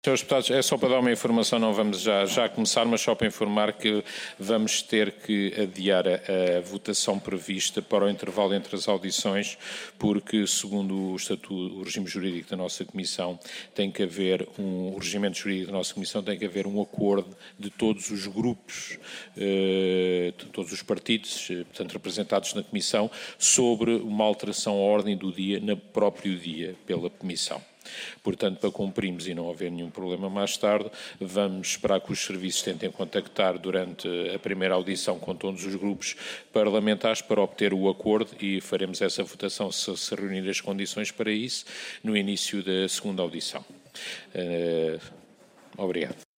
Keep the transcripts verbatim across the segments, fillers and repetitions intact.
senhores Deputados, é só para dar uma informação, não vamos já, já começar, mas só para informar que vamos ter que adiar a, a votação prevista para o intervalo entre as audições, porque, segundo o estatuto, o regime jurídico da nossa Comissão, tem que haver um, o regimento jurídico da nossa Comissão tem que haver um acordo de todos os grupos, eh, de todos os partidos, eh, portanto, representados na Comissão, sobre uma alteração à ordem do dia, no próprio dia, pela Comissão. Portanto, para cumprirmos e não haver nenhum problema mais tarde, vamos esperar que os serviços tentem contactar durante a primeira audição com todos os grupos parlamentares para obter o acordo e faremos essa votação, se se reunir as condições para isso, no início da segunda audição. Uh, obrigado.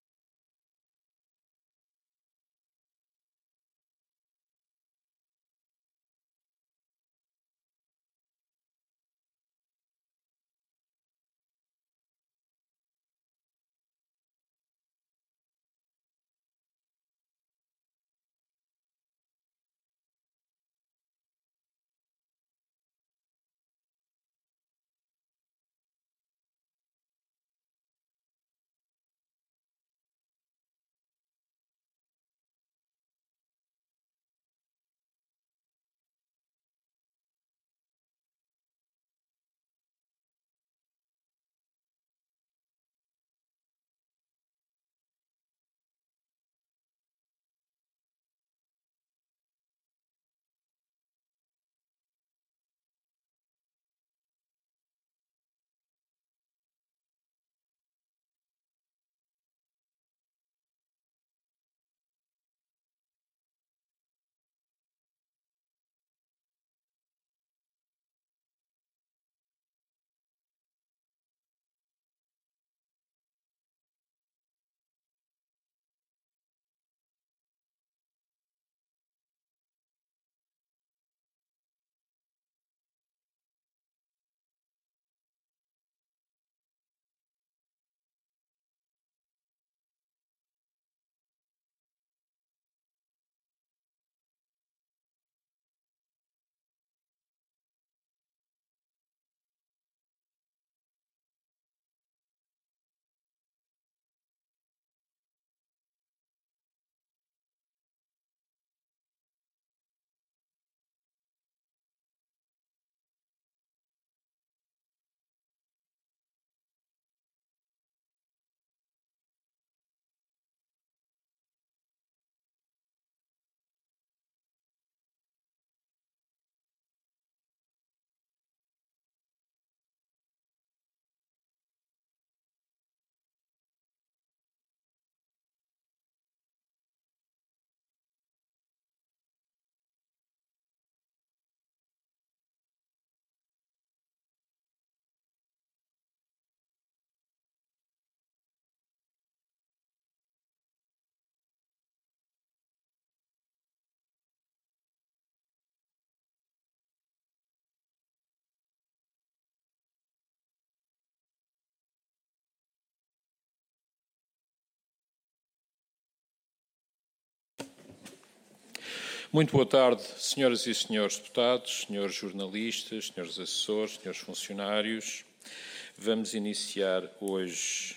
Muito boa tarde, senhoras e senhores deputados, senhores jornalistas, senhores assessores, senhores funcionários. Vamos iniciar hoje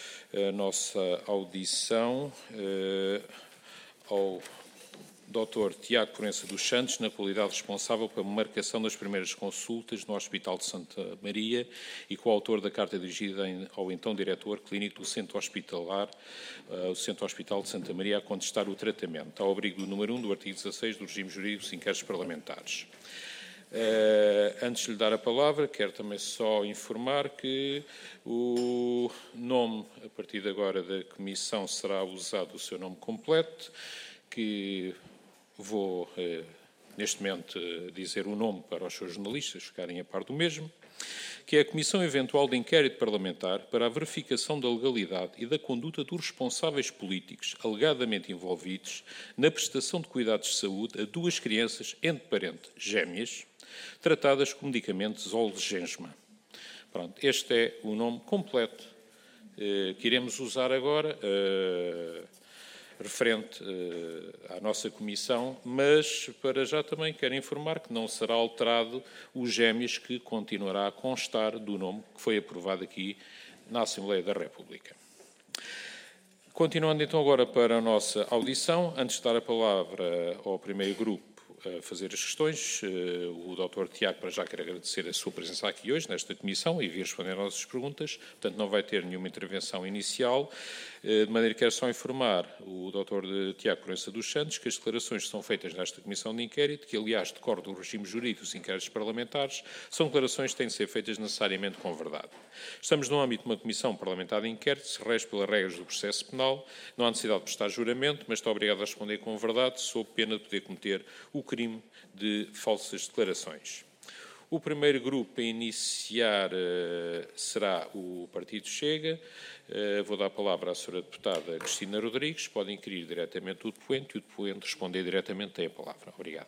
a nossa audição uh, ao doutor Tiago Proença dos Santos, na qualidade responsável pela marcação das primeiras consultas no Hospital de Santa Maria e coautor da carta dirigida ao então diretor clínico do Centro Hospitalar, uh, o Centro Hospital de Santa Maria, a contestar o tratamento, ao abrigo do número um do artigo dezasseis do regime jurídico dos inquéritos parlamentares. Uh, antes de lhe dar a palavra, quero também só informar que o nome, a partir de agora, da Comissão será usado o seu nome completo, que vou, eh, neste momento, eh, dizer o nome para os seus jornalistas ficarem a par do mesmo, que é a Comissão Eventual de Inquérito Parlamentar para a verificação da legalidade e da conduta dos responsáveis políticos alegadamente envolvidos na prestação de cuidados de saúde a duas crianças entre parentes gêmeas, tratadas com medicamentos Zolgensma. Pronto, este é o nome completo eh, que iremos usar agora, eh, referente uh, à nossa Comissão, mas para já também quero informar que não será alterado os gêmeos, que continuará a constar do nome que foi aprovado aqui na Assembleia da República. Continuando então agora para a nossa audição, antes de dar a palavra ao primeiro grupo a fazer as questões, o doutor Tiago, para já quero agradecer a sua presença aqui hoje, nesta comissão, e vir responder às nossas perguntas. Portanto, não vai ter nenhuma intervenção inicial, de maneira que quero só informar o doutor Tiago Proença dos Santos que as declarações que são feitas nesta comissão de inquérito, que aliás decorre do regime jurídico dos inquéritos parlamentares, são declarações que têm de ser feitas necessariamente com verdade. Estamos no âmbito de uma comissão parlamentar de inquérito, se rege pelas regras do processo penal, não há necessidade de prestar juramento, mas está obrigado a responder com verdade, sob pena de poder cometer o crime de falsas declarações. O primeiro grupo a iniciar uh, será o Partido Chega. Uh, vou dar a palavra à senhora deputada Cristina Rodrigues. Pode inquirir diretamente o depoente e o depoente responder diretamente tem a palavra. Obrigado.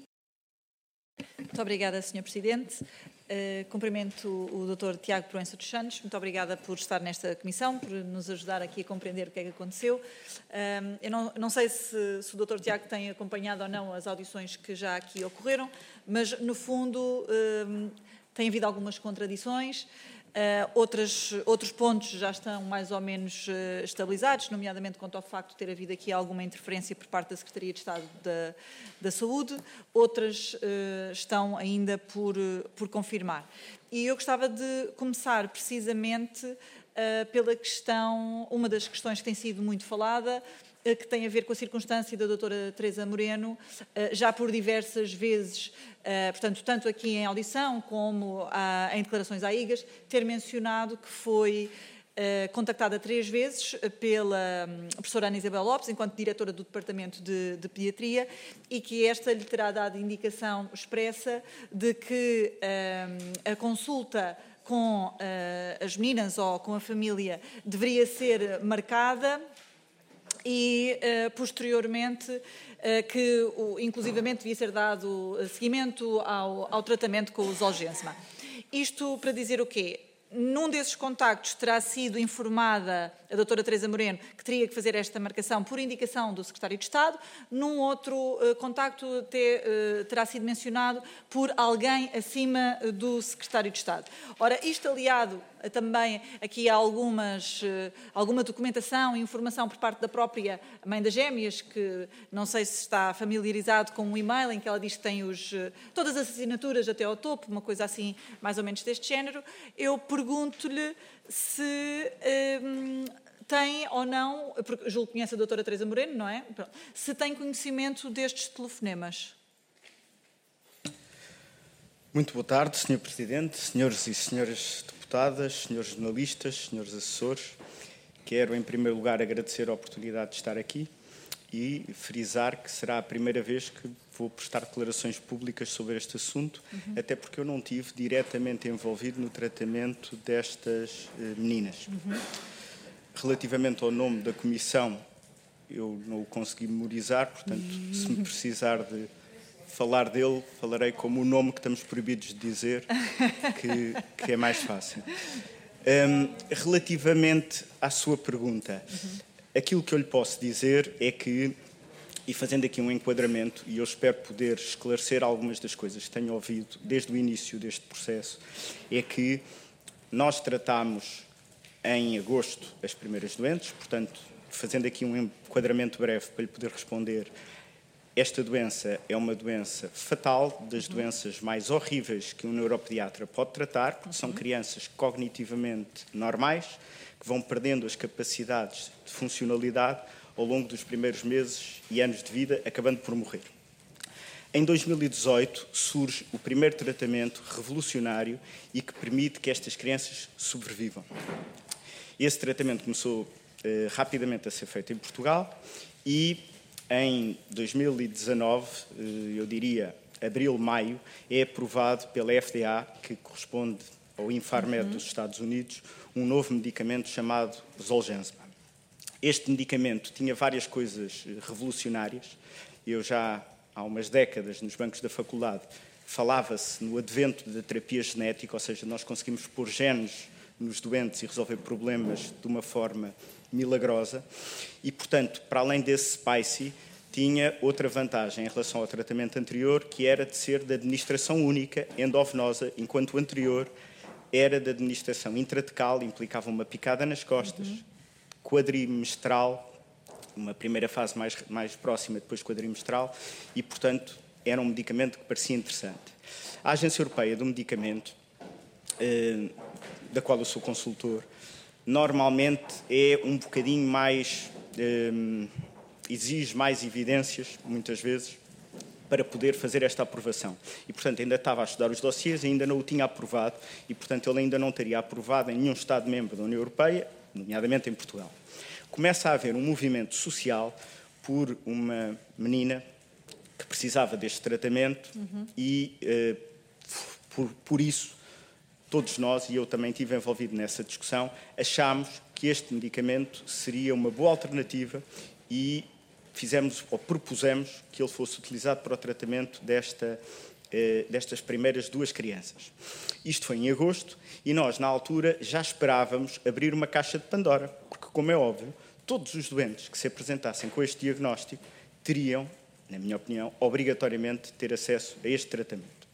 Muito obrigada, senhor Presidente. Uh, cumprimento o doutor Tiago Proença dos Santos. Muito obrigada por estar nesta comissão, por nos ajudar aqui a compreender o que é que aconteceu. Uh, eu não, não sei se, se o doutor Tiago tem acompanhado ou não as audições que já aqui ocorreram, mas, no fundo, uh, tem havido algumas contradições. Uh, outras, outros pontos já estão mais ou menos uh, estabilizados, nomeadamente quanto ao facto de ter havido aqui alguma interferência por parte da Secretaria de Estado da, da Saúde. Outras uh, estão ainda por, uh, por confirmar. E eu gostava de começar precisamente uh, pela questão, uma das questões que tem sido muito falada, que tem a ver com a circunstância da doutora Teresa Moreno, já por diversas vezes, portanto, tanto aqui em audição como em declarações à I G A S, ter mencionado que foi contactada três vezes pela professora Ana Isabel Lopes, enquanto diretora do Departamento de, de Pediatria, e que esta lhe terá dado indicação expressa de que a consulta com uh, as meninas ou com a família deveria ser marcada e, uh, posteriormente, uh, que uh, inclusivamente devia ser dado seguimento ao, ao tratamento com o Zolgensma. Isto para dizer o quê? Num desses contactos terá sido informada a doutora Teresa Moreno que teria que fazer esta marcação por indicação do Secretário de Estado. Num outro uh, contacto te, uh, terá sido mencionado por alguém acima uh, do Secretário de Estado. Ora, isto aliado uh, também aqui a algumas, uh, alguma documentação e informação por parte da própria mãe das gêmeas, que não sei se está familiarizado com um e-mail em que ela diz que tem os, uh, todas as assinaturas até ao topo, uma coisa assim mais ou menos deste género. Eu pergunto-lhe se um, tem ou não, porque julgo que conhece a doutora Teresa Moreno, não é? Se tem conhecimento destes telefonemas. Muito boa tarde, senhor Presidente, senhores e senhoras deputadas, senhores jornalistas, senhores assessores. Quero, em primeiro lugar, agradecer a oportunidade de estar aqui e frisar que será a primeira vez que vou prestar declarações públicas sobre este assunto, uhum. até porque eu não estive diretamente envolvido no tratamento destas uh, meninas. Uhum. Relativamente ao nome da comissão, eu não o consegui memorizar, portanto, uhum. se me precisar de falar dele, falarei como o nome que estamos proibidos de dizer, que, que é mais fácil. Um, relativamente à sua pergunta, uhum. aquilo que eu lhe posso dizer é que, e fazendo aqui um enquadramento, e eu espero poder esclarecer algumas das coisas que tenho ouvido desde o início deste processo, é que nós tratámos em agosto as primeiras doentes, portanto, fazendo aqui um enquadramento breve para lhe poder responder, esta doença é uma doença fatal, das uhum. doenças mais horríveis que um neuropediatra pode tratar, porque uhum. são crianças cognitivamente normais, que vão perdendo as capacidades de funcionalidade ao longo dos primeiros meses e anos de vida, acabando por morrer. Em dois mil e dezoito surge o primeiro tratamento revolucionário e que permite que estas crianças sobrevivam. Esse tratamento começou eh, rapidamente a ser feito em Portugal e em dois mil e dezanove, eh, eu diria abril, maio, é aprovado pela F D A, que corresponde ao Infarmed uhum. dos Estados Unidos, um novo medicamento chamado Zolgensma. Este medicamento tinha várias coisas revolucionárias. Eu já há umas décadas, nos bancos da faculdade, falava-se no advento da terapia genética, ou seja, nós conseguimos pôr genes nos doentes e resolver problemas de uma forma milagrosa. E, portanto, para além desse spicy, tinha outra vantagem em relação ao tratamento anterior, que era de ser de administração única, endovenosa, enquanto o anterior era de administração intratecal, implicava uma picada nas costas, uhum. quadrimestral, uma primeira fase mais, mais próxima, depois quadrimestral, e, portanto, era um medicamento que parecia interessante. A Agência Europeia do Medicamento, eh, da qual eu sou consultor, normalmente é um bocadinho mais... Eh, exige mais evidências, muitas vezes, para poder fazer esta aprovação. E, portanto, ainda estava a estudar os dossiês, ainda não o tinha aprovado, e, portanto, ele ainda não teria aprovado em nenhum Estado-membro da União Europeia, nomeadamente em Portugal. Começa a haver um movimento social por uma menina que precisava deste tratamento uhum. e, eh, por, por isso, todos nós, e eu também estive envolvido nessa discussão, achámos que este medicamento seria uma boa alternativa e fizemos, ou propusemos, que ele fosse utilizado para o tratamento desta, eh, destas primeiras duas crianças. Isto foi em agosto e nós, na altura, já esperávamos abrir uma caixa de Pandora, porque, como é óbvio, todos os doentes que se apresentassem com este diagnóstico teriam, na minha opinião, obrigatoriamente ter acesso a este tratamento.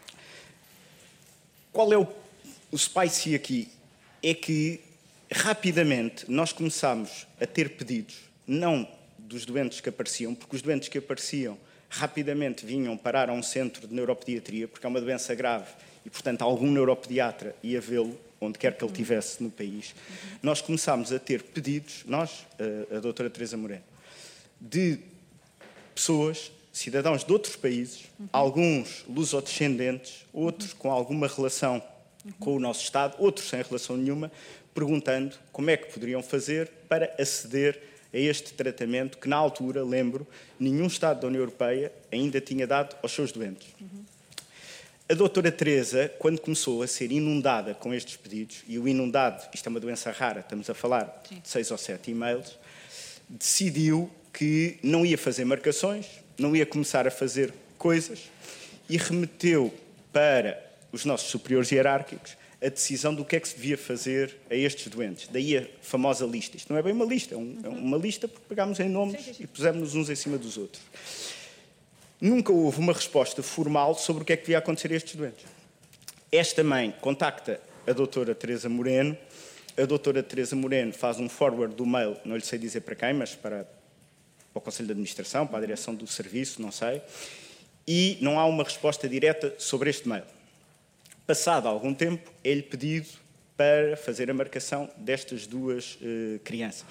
Qual é o, o spicy aqui? É que, rapidamente, nós começámos a ter pedidos, não dos doentes que apareciam, porque os doentes que apareciam rapidamente vinham parar a um centro de neuropediatria, porque é uma doença grave e, portanto, algum neuropediatra ia vê-lo, onde quer que ele estivesse no país. Uhum. Nós começámos a ter pedidos, nós, a, a doutora Teresa Moreno, de pessoas, cidadãos de outros países, uhum. alguns lusodescendentes, outros uhum. com alguma relação uhum. com o nosso Estado, outros sem relação nenhuma, perguntando como é que poderiam fazer para aceder a este tratamento que, na altura, lembro, nenhum Estado da União Europeia ainda tinha dado aos seus doentes. Uhum. A doutora Teresa, quando começou a ser inundada com estes pedidos, e o inundado, isto é uma doença rara, estamos a falar Sim. de seis ou sete e-mails, decidiu que não ia fazer marcações, não ia começar a fazer coisas e remeteu para os nossos superiores hierárquicos a decisão do que é que se devia fazer a estes doentes. Daí a famosa lista. Isto não é bem uma lista, é, um, é uma lista porque pegámos em nomes sim, sim, sim. e pusemos-nos uns em cima dos outros. Nunca houve uma resposta formal sobre o que é que devia acontecer a estes doentes. Esta mãe contacta a doutora Teresa Moreno, a doutora Teresa Moreno faz um forward do mail, não lhe sei dizer para quem, mas para, para o Conselho de Administração, para a direção do serviço, não sei, e não há uma resposta direta sobre este mail. Passado algum tempo, é-lhe pedido para fazer a marcação destas duas uh, crianças.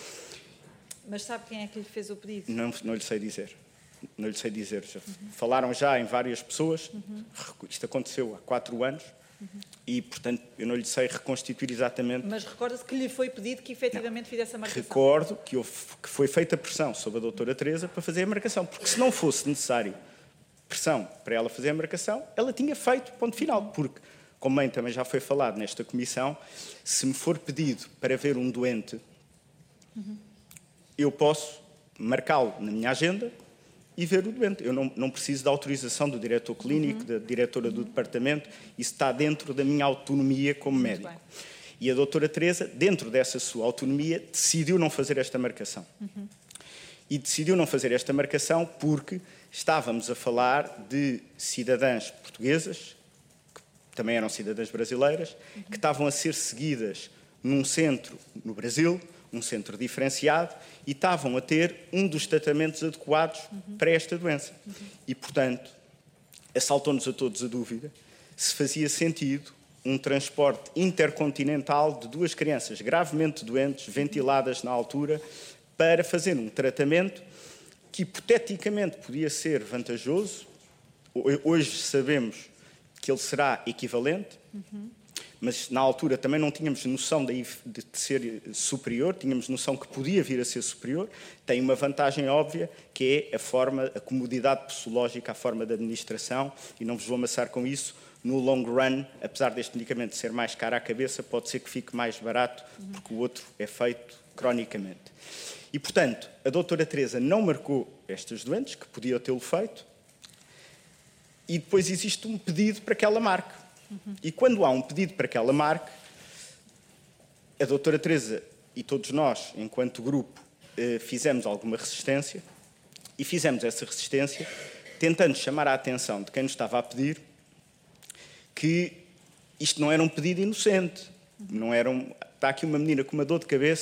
Mas sabe quem é que lhe fez o pedido? Não, não lhe sei dizer. Não lhe sei dizer. Já uhum. Falaram já em várias pessoas. Uhum. Isto aconteceu há quatro anos. Uhum. E, portanto, eu não lhe sei reconstituir exatamente... Mas recorda-se que lhe foi pedido que efetivamente não. fizesse a marcação? Recordo que, houve, que foi feita pressão sobre a doutora Teresa para fazer a marcação. Porque se não fosse necessário pressão para ela fazer a marcação, ela tinha feito ponto final, porque, como bem também já foi falado nesta comissão, se me for pedido para ver um doente, uhum. eu posso marcá-lo na minha agenda e ver o doente. Eu não, não preciso da autorização do diretor clínico, uhum. da diretora uhum. do departamento, isso está dentro da minha autonomia como Muito médico. Bem. E a doutora Teresa, dentro dessa sua autonomia, decidiu não fazer esta marcação. Uhum. E decidiu não fazer esta marcação porque estávamos a falar de cidadãs portuguesas, que também eram cidadãs brasileiras, uhum. que estavam a ser seguidas num centro no Brasil, um centro diferenciado, e estavam a ter um dos tratamentos adequados uhum. para esta doença. Uhum. E, portanto, assaltou-nos a todos a dúvida se fazia sentido um transporte intercontinental de duas crianças gravemente doentes, ventiladas na altura, para fazer um tratamento que hipoteticamente podia ser vantajoso. Hoje sabemos que ele será equivalente, uhum. mas na altura também não tínhamos noção de, de ser superior, tínhamos noção que podia vir a ser superior. Tem uma vantagem óbvia, que é a forma, a comodidade possológica, a forma de administração, e não vos vou amassar com isso. No long run, apesar deste medicamento ser mais caro à cabeça, pode ser que fique mais barato, uhum. porque o outro é feito cronicamente. E, portanto, a doutora Teresa não marcou estes doentes, que podia tê-lo feito, e depois existe um pedido para que ela marque. Uhum. E quando há um pedido para que ela marque, a doutora Teresa e todos nós, enquanto grupo, fizemos alguma resistência, e fizemos essa resistência tentando chamar a atenção de quem nos estava a pedir que isto não era um pedido inocente. Não era um... Está aqui uma menina com uma dor de cabeça,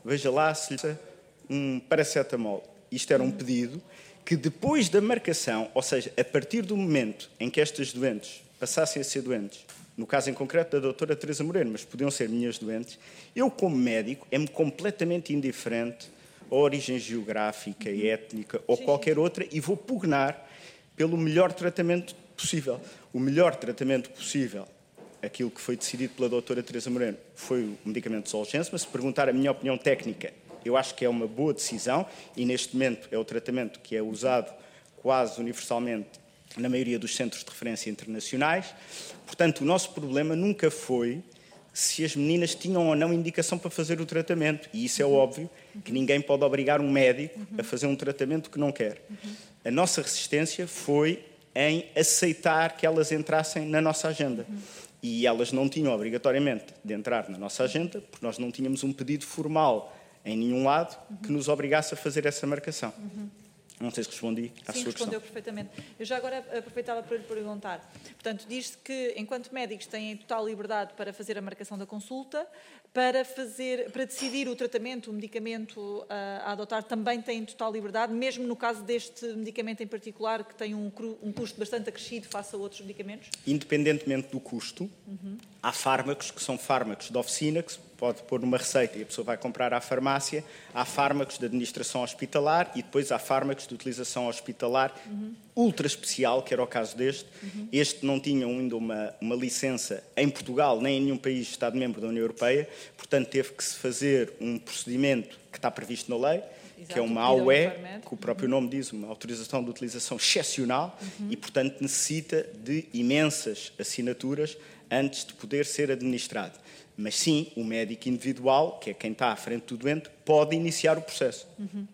veja lá se lhe um paracetamol. Isto era um pedido que depois da marcação, ou seja, a partir do momento em que estas doentes passassem a ser doentes, no caso em concreto da doutora Teresa Moreno, mas podiam ser minhas doentes, eu como médico é-me completamente indiferente a origem geográfica, uhum. étnica ou sim, qualquer sim. outra e vou pugnar pelo melhor tratamento possível. O melhor tratamento possível, aquilo que foi decidido pela doutora Teresa Moreno, foi o medicamento de Zolgensma. Se perguntar a minha opinião técnica, eu acho que é uma boa decisão e neste momento é o tratamento que é usado quase universalmente na maioria dos centros de referência internacionais. Portanto, o nosso problema nunca foi se as meninas tinham ou não indicação para fazer o tratamento. E isso é óbvio, que ninguém pode obrigar um médico a fazer um tratamento que não quer. A nossa resistência foi em aceitar que elas entrassem na nossa agenda. E elas não tinham obrigatoriamente de entrar na nossa agenda, porque nós não tínhamos um pedido formal em nenhum lado que nos obrigasse a fazer essa marcação. Não sei se respondi à Sim, sua respondeu questão. perfeitamente. Eu já agora aproveitava para lhe perguntar. Portanto, diz-se que, enquanto médicos, têm total liberdade para fazer a marcação da consulta, para, fazer, para decidir o tratamento, o medicamento a, a adotar, também têm total liberdade, mesmo no caso deste medicamento em particular, que tem um, um custo bastante acrescido face a outros medicamentos? Independentemente do custo, uhum. há fármacos que são fármacos de oficina, que se pode pôr numa receita e a pessoa vai comprar à farmácia. Há fármacos de administração hospitalar e depois há fármacos de utilização hospitalar uhum. ultra especial, que era o caso deste. Uhum. Este não tinha ainda uma, uma licença em Portugal, nem em nenhum país Estado-membro da União Europeia, portanto teve que se fazer um procedimento que está previsto na lei, exato, que é uma A U E, que o próprio nome diz, uma autorização de utilização excepcional uhum. e, portanto, necessita de imensas assinaturas antes de poder ser administrado. Mas sim, o médico individual, que é quem está à frente do doente, pode iniciar o processo. Uhum.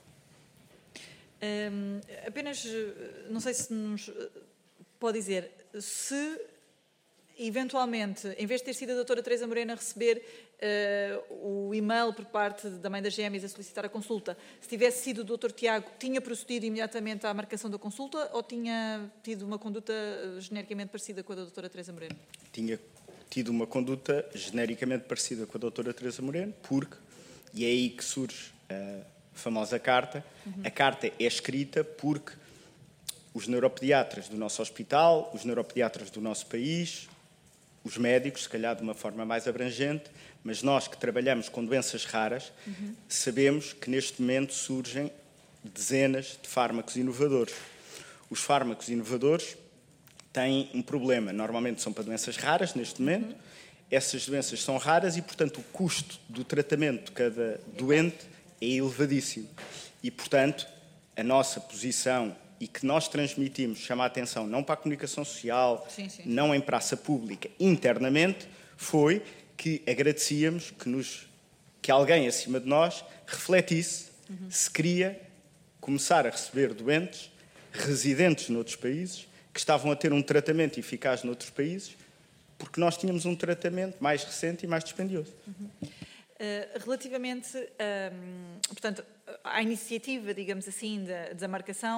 Um, apenas, não sei se nos pode dizer, se eventualmente, em vez de ter sido a doutora Teresa Moreno a receber uh, o e-mail por parte da mãe das gêmeas a solicitar a consulta, se tivesse sido o doutor Tiago, tinha procedido imediatamente à marcação da consulta ou tinha tido uma conduta genericamente parecida com a da doutora Teresa Moreno? Tinha tido uma conduta genericamente parecida com a doutora Teresa Moreno, porque, e é aí que surge a famosa carta, uhum. a carta é escrita porque os neuropediatras do nosso hospital, os neuropediatras do nosso país, os médicos, se calhar de uma forma mais abrangente, mas nós que trabalhamos com doenças raras, uhum. sabemos que neste momento surgem dezenas de fármacos inovadores. Os fármacos inovadores têm um problema. Normalmente são para doenças raras, neste momento. Uhum. Essas doenças são raras e, portanto, o custo do tratamento de cada doente é elevadíssimo. E, portanto, a nossa posição e que nós transmitimos, chama a atenção, não para a comunicação social, sim, sim. não em praça pública, internamente, foi que agradecíamos que, nos, que alguém acima de nós refletisse uhum. se queria começar a receber doentes residentes noutros países que estavam a ter um tratamento eficaz noutros países, porque nós tínhamos um tratamento mais recente e mais dispendioso. Uhum. Uh, relativamente, um, portanto, à iniciativa, digamos assim, da, da marcação,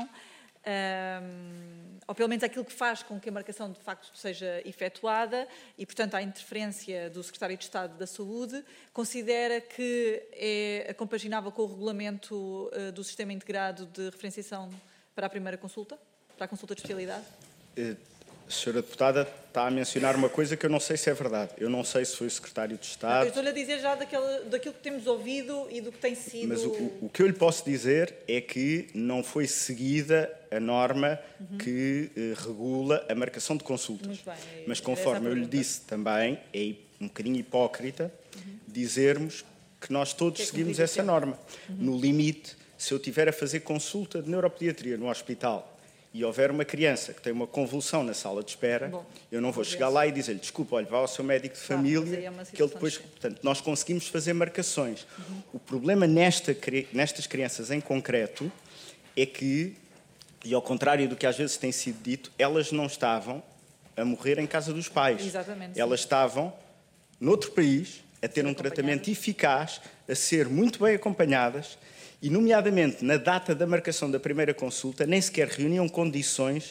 um, ou pelo menos aquilo que faz com que a marcação de facto seja efetuada e, portanto, à interferência do Secretário de Estado da Saúde, considera que é compaginável com o regulamento uh, do Sistema Integrado de Referenciação para a primeira consulta? Para a consulta de especialidade? A senhora deputada está a mencionar uma coisa que eu não sei se é verdade. Eu não sei se foi o secretário de Estado... Eu estou-lhe a dizer já daquele, daquilo que temos ouvido e do que tem sido... Mas o, o que eu lhe posso dizer é que não foi seguida a norma uhum. que eh, regula a marcação de consultas. Muito bem. É, Mas conforme eu lhe disse também, é um bocadinho hipócrita uhum. dizermos que nós todos que é seguimos essa norma. Uhum. No limite, se eu tiver a fazer consulta de neuropediatria no hospital e houver uma criança que tem uma convulsão na sala de espera, Bom, eu não vou chegar lá e dizer-lhe, desculpa, olha, vá ao seu médico de família, claro, é que ele depois... Portanto, nós conseguimos fazer marcações. Uhum. O problema nesta, nestas crianças em concreto é que, e ao contrário do que às vezes tem sido dito, elas não estavam a morrer em casa dos pais. Exatamente. Elas sim. estavam noutro país, a ter um tratamento eficaz, a ser muito bem acompanhadas, e, nomeadamente, na data da marcação da primeira consulta, nem sequer reuniam condições de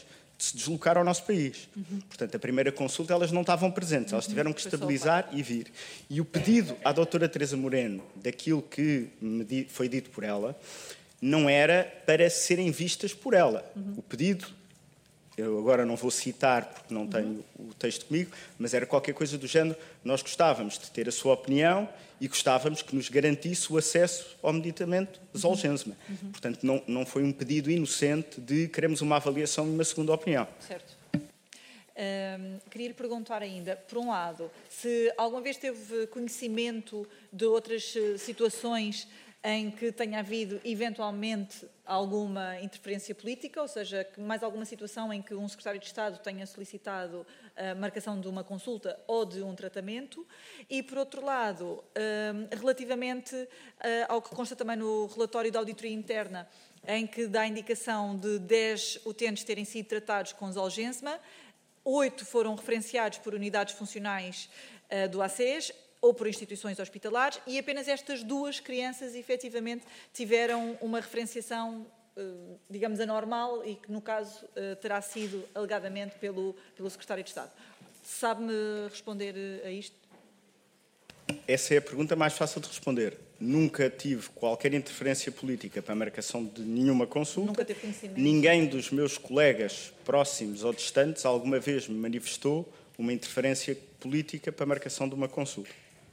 se deslocar ao nosso país. Uhum. Portanto, a primeira consulta elas não estavam presentes, elas tiveram que estabilizar e vir. E o pedido à doutora Teresa Moreno, daquilo que me foi dito por ela, não era para serem vistas por ela. Uhum. O pedido, eu agora não vou citar porque não tenho uhum. o texto comigo, mas era qualquer coisa do género, nós gostávamos de ter a sua opinião e gostávamos que nos garantisse o acesso ao medicamento Zolgensma. Uhum. Portanto, não, não foi um pedido inocente de queremos uma avaliação e uma segunda opinião. Certo. Um, queria lhe perguntar ainda, por um lado, se alguma vez teve conhecimento de outras situações em que tenha havido, eventualmente, alguma interferência política, ou seja, mais alguma situação em que um secretário de Estado tenha solicitado a marcação de uma consulta ou de um tratamento. E, por outro lado, relativamente ao que consta também no relatório da auditoria interna, em que dá a indicação de dez utentes terem sido tratados com Zolgensma, oito foram referenciados por unidades funcionais do A C E S, ou por instituições hospitalares, e apenas estas duas crianças, efetivamente, tiveram uma referenciação, digamos, anormal e que, no caso, terá sido alegadamente pelo, pelo Secretário de Estado. Sabe-me responder a isto? Essa é a pergunta mais fácil de responder. Nunca tive qualquer interferência política para a marcação de nenhuma consulta. Nunca teve conhecimento. Ninguém dos meus colegas próximos ou distantes alguma vez me manifestou uma interferência política para a marcação de uma consulta.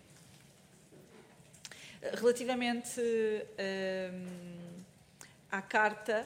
Relativamente hum, à carta,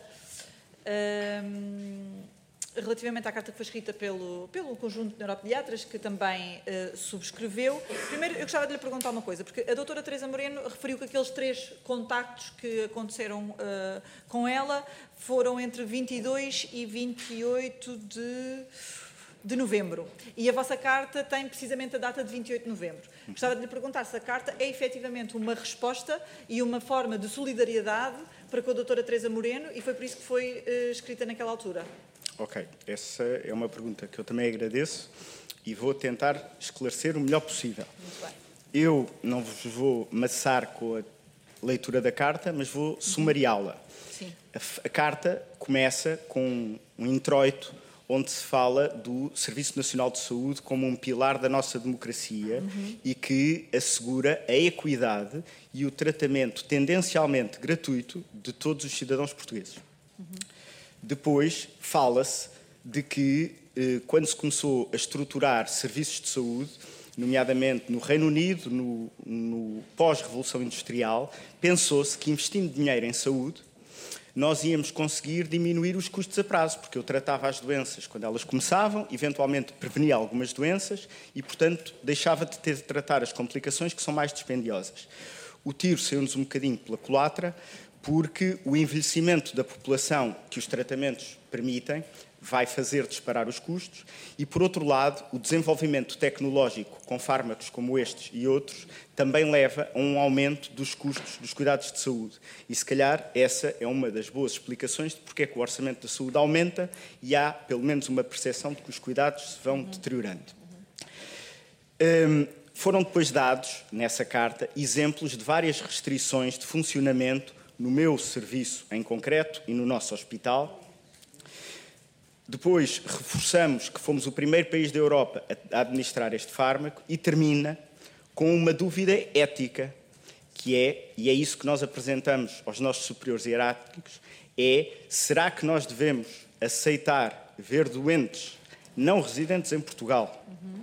hum, relativamente à carta que foi escrita pelo, pelo conjunto de neuropediatras, que também uh, subscreveu, primeiro eu gostava de lhe perguntar uma coisa, porque a doutora Teresa Moreno referiu que aqueles três contactos que aconteceram uh, com ela foram entre vinte e dois e vinte e oito de... de novembro. E a vossa carta tem precisamente a data de vinte e oito de novembro. Gostava de lhe perguntar se a carta é efetivamente uma resposta e uma forma de solidariedade para com a doutora Teresa Moreno e foi por isso que foi uh, escrita naquela altura. Ok, essa é uma pergunta que eu também agradeço e vou tentar esclarecer o melhor possível. Muito bem. Eu não vos vou maçar com a leitura da carta, mas vou uhum. sumariá-la. Sim. A, a carta começa com um introito onde se fala do Serviço Nacional de Saúde como um pilar da nossa democracia uhum. e que assegura a equidade e o tratamento tendencialmente gratuito de todos os cidadãos portugueses. Uhum. Depois fala-se de que, eh, quando se começou a estruturar serviços de saúde, nomeadamente no Reino Unido, no, no pós-revolução industrial, pensou-se que investindo dinheiro em saúde, nós íamos conseguir diminuir os custos a prazo, porque eu tratava as doenças quando elas começavam, eventualmente prevenia algumas doenças e, portanto, deixava de ter de tratar as complicações que são mais dispendiosas. O tiro saiu-nos um bocadinho pela culatra, porque o envelhecimento da população que os tratamentos permitem vai fazer disparar os custos e, por outro lado, o desenvolvimento tecnológico com fármacos como estes e outros também leva a um aumento dos custos dos cuidados de saúde. E, se calhar, essa é uma das boas explicações de porque é que o orçamento da saúde aumenta e há, pelo menos, uma percepção de que os cuidados se vão uhum. deteriorando. Uhum. Um, foram depois dados, nessa carta, exemplos de várias restrições de funcionamento no meu serviço em concreto e no nosso hospital. Depois reforçamos que fomos o primeiro país da Europa a administrar este fármaco e termina com uma dúvida ética, que é, e é isso que nós apresentamos aos nossos superiores hierárquicos, é, será que nós devemos aceitar ver doentes não residentes em Portugal uhum.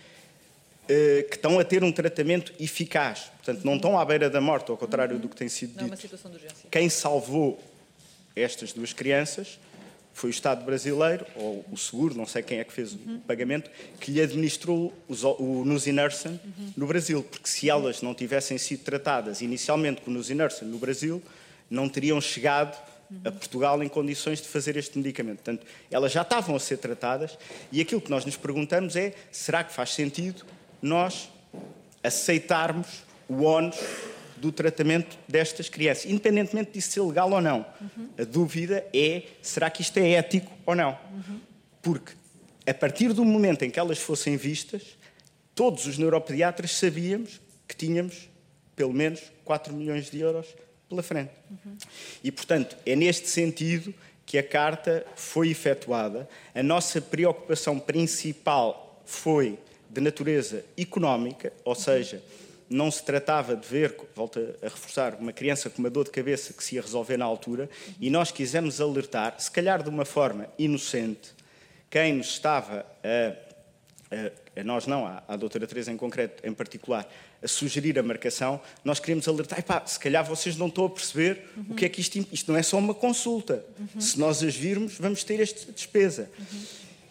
que estão a ter um tratamento eficaz, portanto não estão à beira da morte, ao contrário uhum. do que tem sido dito. Não é uma situação de urgência. Quem salvou estas duas crianças foi o Estado brasileiro, ou o seguro, não sei quem é que fez uhum. o pagamento, que lhe administrou o Nusinersen uhum. no Brasil, porque se elas não tivessem sido tratadas inicialmente com o Nusinersen no Brasil, não teriam chegado uhum. a Portugal em condições de fazer este medicamento. Portanto, elas já estavam a ser tratadas e aquilo que nós nos perguntamos é, será que faz sentido nós aceitarmos o ónus do tratamento destas crianças, independentemente disso ser legal ou não. Uhum. A dúvida é, será que isto é ético ou não? Uhum. Porque, a partir do momento em que elas fossem vistas, todos os neuropediatras sabíamos que tínhamos, pelo menos, quatro milhões de euros pela frente. Uhum. E, portanto, é neste sentido que a carta foi efetuada. A nossa preocupação principal foi de natureza económica, ou seja, não se tratava de ver, volto a reforçar, uma criança com uma dor de cabeça que se ia resolver na altura, e nós quisemos alertar, se calhar de uma forma inocente, quem nos estava a, a, a nós não, à, à doutora Teresa em concreto, em particular, a sugerir a marcação. Nós queríamos alertar, epá, se calhar vocês não estão a perceber uhum. o que é que isto, isto não é só uma consulta. Uhum. Se nós as virmos, vamos ter esta despesa. Uhum.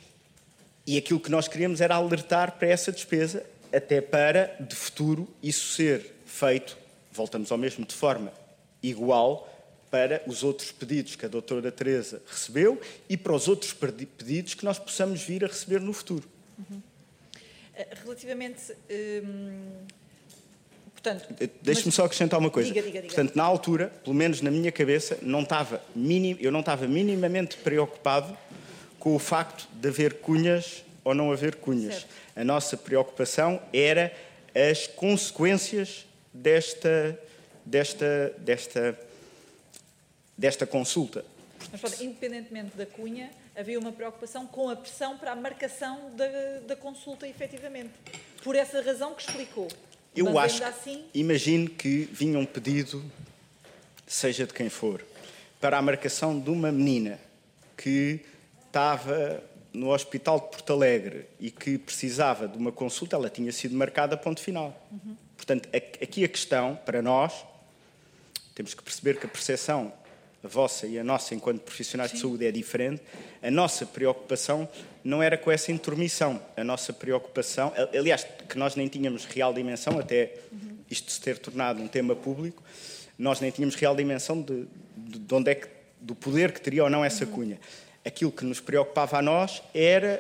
E aquilo que nós queríamos era alertar para essa despesa, até para, de futuro, isso ser feito, voltamos ao mesmo, de forma igual para os outros pedidos que a doutora Teresa recebeu e para os outros pedidos que nós possamos vir a receber no futuro. Uhum. Relativamente... Hum, portanto, Deixe-me mas... só acrescentar uma coisa. Diga, diga, diga. Portanto, na altura, pelo menos na minha cabeça, não estava minim... eu não estava minimamente preocupado com o facto de haver cunhas ou não haver cunhas. Certo. A nossa preocupação era as consequências desta, desta, desta, desta consulta. Mas, pode, independentemente da cunha, havia uma preocupação com a pressão para a marcação da, da consulta, efetivamente. Por essa razão que explicou. Eu Mas acho, ainda assim... imagino que vinha um pedido, seja de quem for, para a marcação de uma menina que estava no Hospital de Porto Alegre e que precisava de uma consulta, ela tinha sido marcada, ponto final. Uhum. Portanto, aqui a questão, para nós, temos que perceber que a percepção, a vossa e a nossa, enquanto profissionais Sim. de saúde, é diferente. A nossa preocupação não era com essa intermissão. A nossa preocupação, aliás, que nós nem tínhamos real dimensão, até uhum. isto se ter tornado um tema público, nós nem tínhamos real dimensão de, de, de onde é que, do poder que teria ou não essa uhum. cunha. Aquilo que nos preocupava a nós era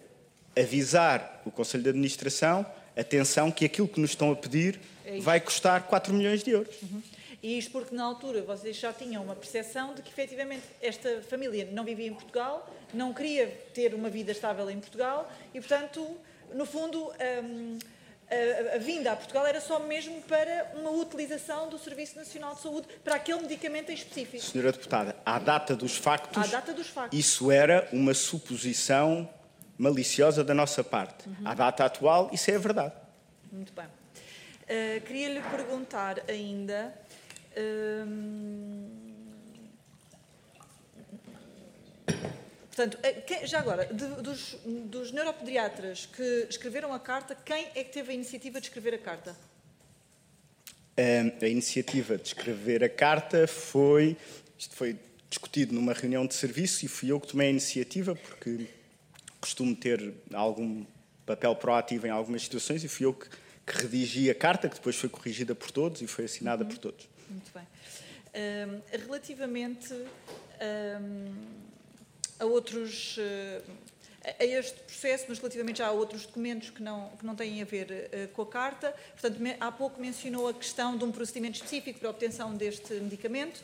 avisar o Conselho de Administração, atenção, que aquilo que nos estão a pedir é vai custar quatro milhões de euros. Uhum. E isto porque, na altura, vocês já tinham uma percepção de que, efetivamente, esta família não vivia em Portugal, não queria ter uma vida estável em Portugal e, portanto, no fundo, um, a, a vinda a Portugal era só mesmo para uma utilização do Serviço Nacional de Saúde para aquele medicamento em específico. Senhora Deputada, à data dos factos, à data dos factos. Isso era uma suposição maliciosa da nossa parte. Uhum. À data atual, isso é a verdade. Muito bem. Uh, queria-lhe perguntar ainda... Hum... Portanto, já agora, de, dos, dos neuropediatras que escreveram a carta, quem é que teve a iniciativa de escrever a carta? A, a iniciativa de escrever a carta foi... Isto foi discutido numa reunião de serviço e fui eu que tomei a iniciativa, porque costumo ter algum papel proativo em algumas situações e fui eu que, que redigi a carta, que depois foi corrigida por todos e foi assinada uhum. por todos. Muito bem. Um, relativamente... Um... a outros, a este processo, mas relativamente já a outros documentos que não, que não têm a ver uh, com a carta. Portanto, me, há pouco mencionou a questão de um procedimento específico para a obtenção deste medicamento.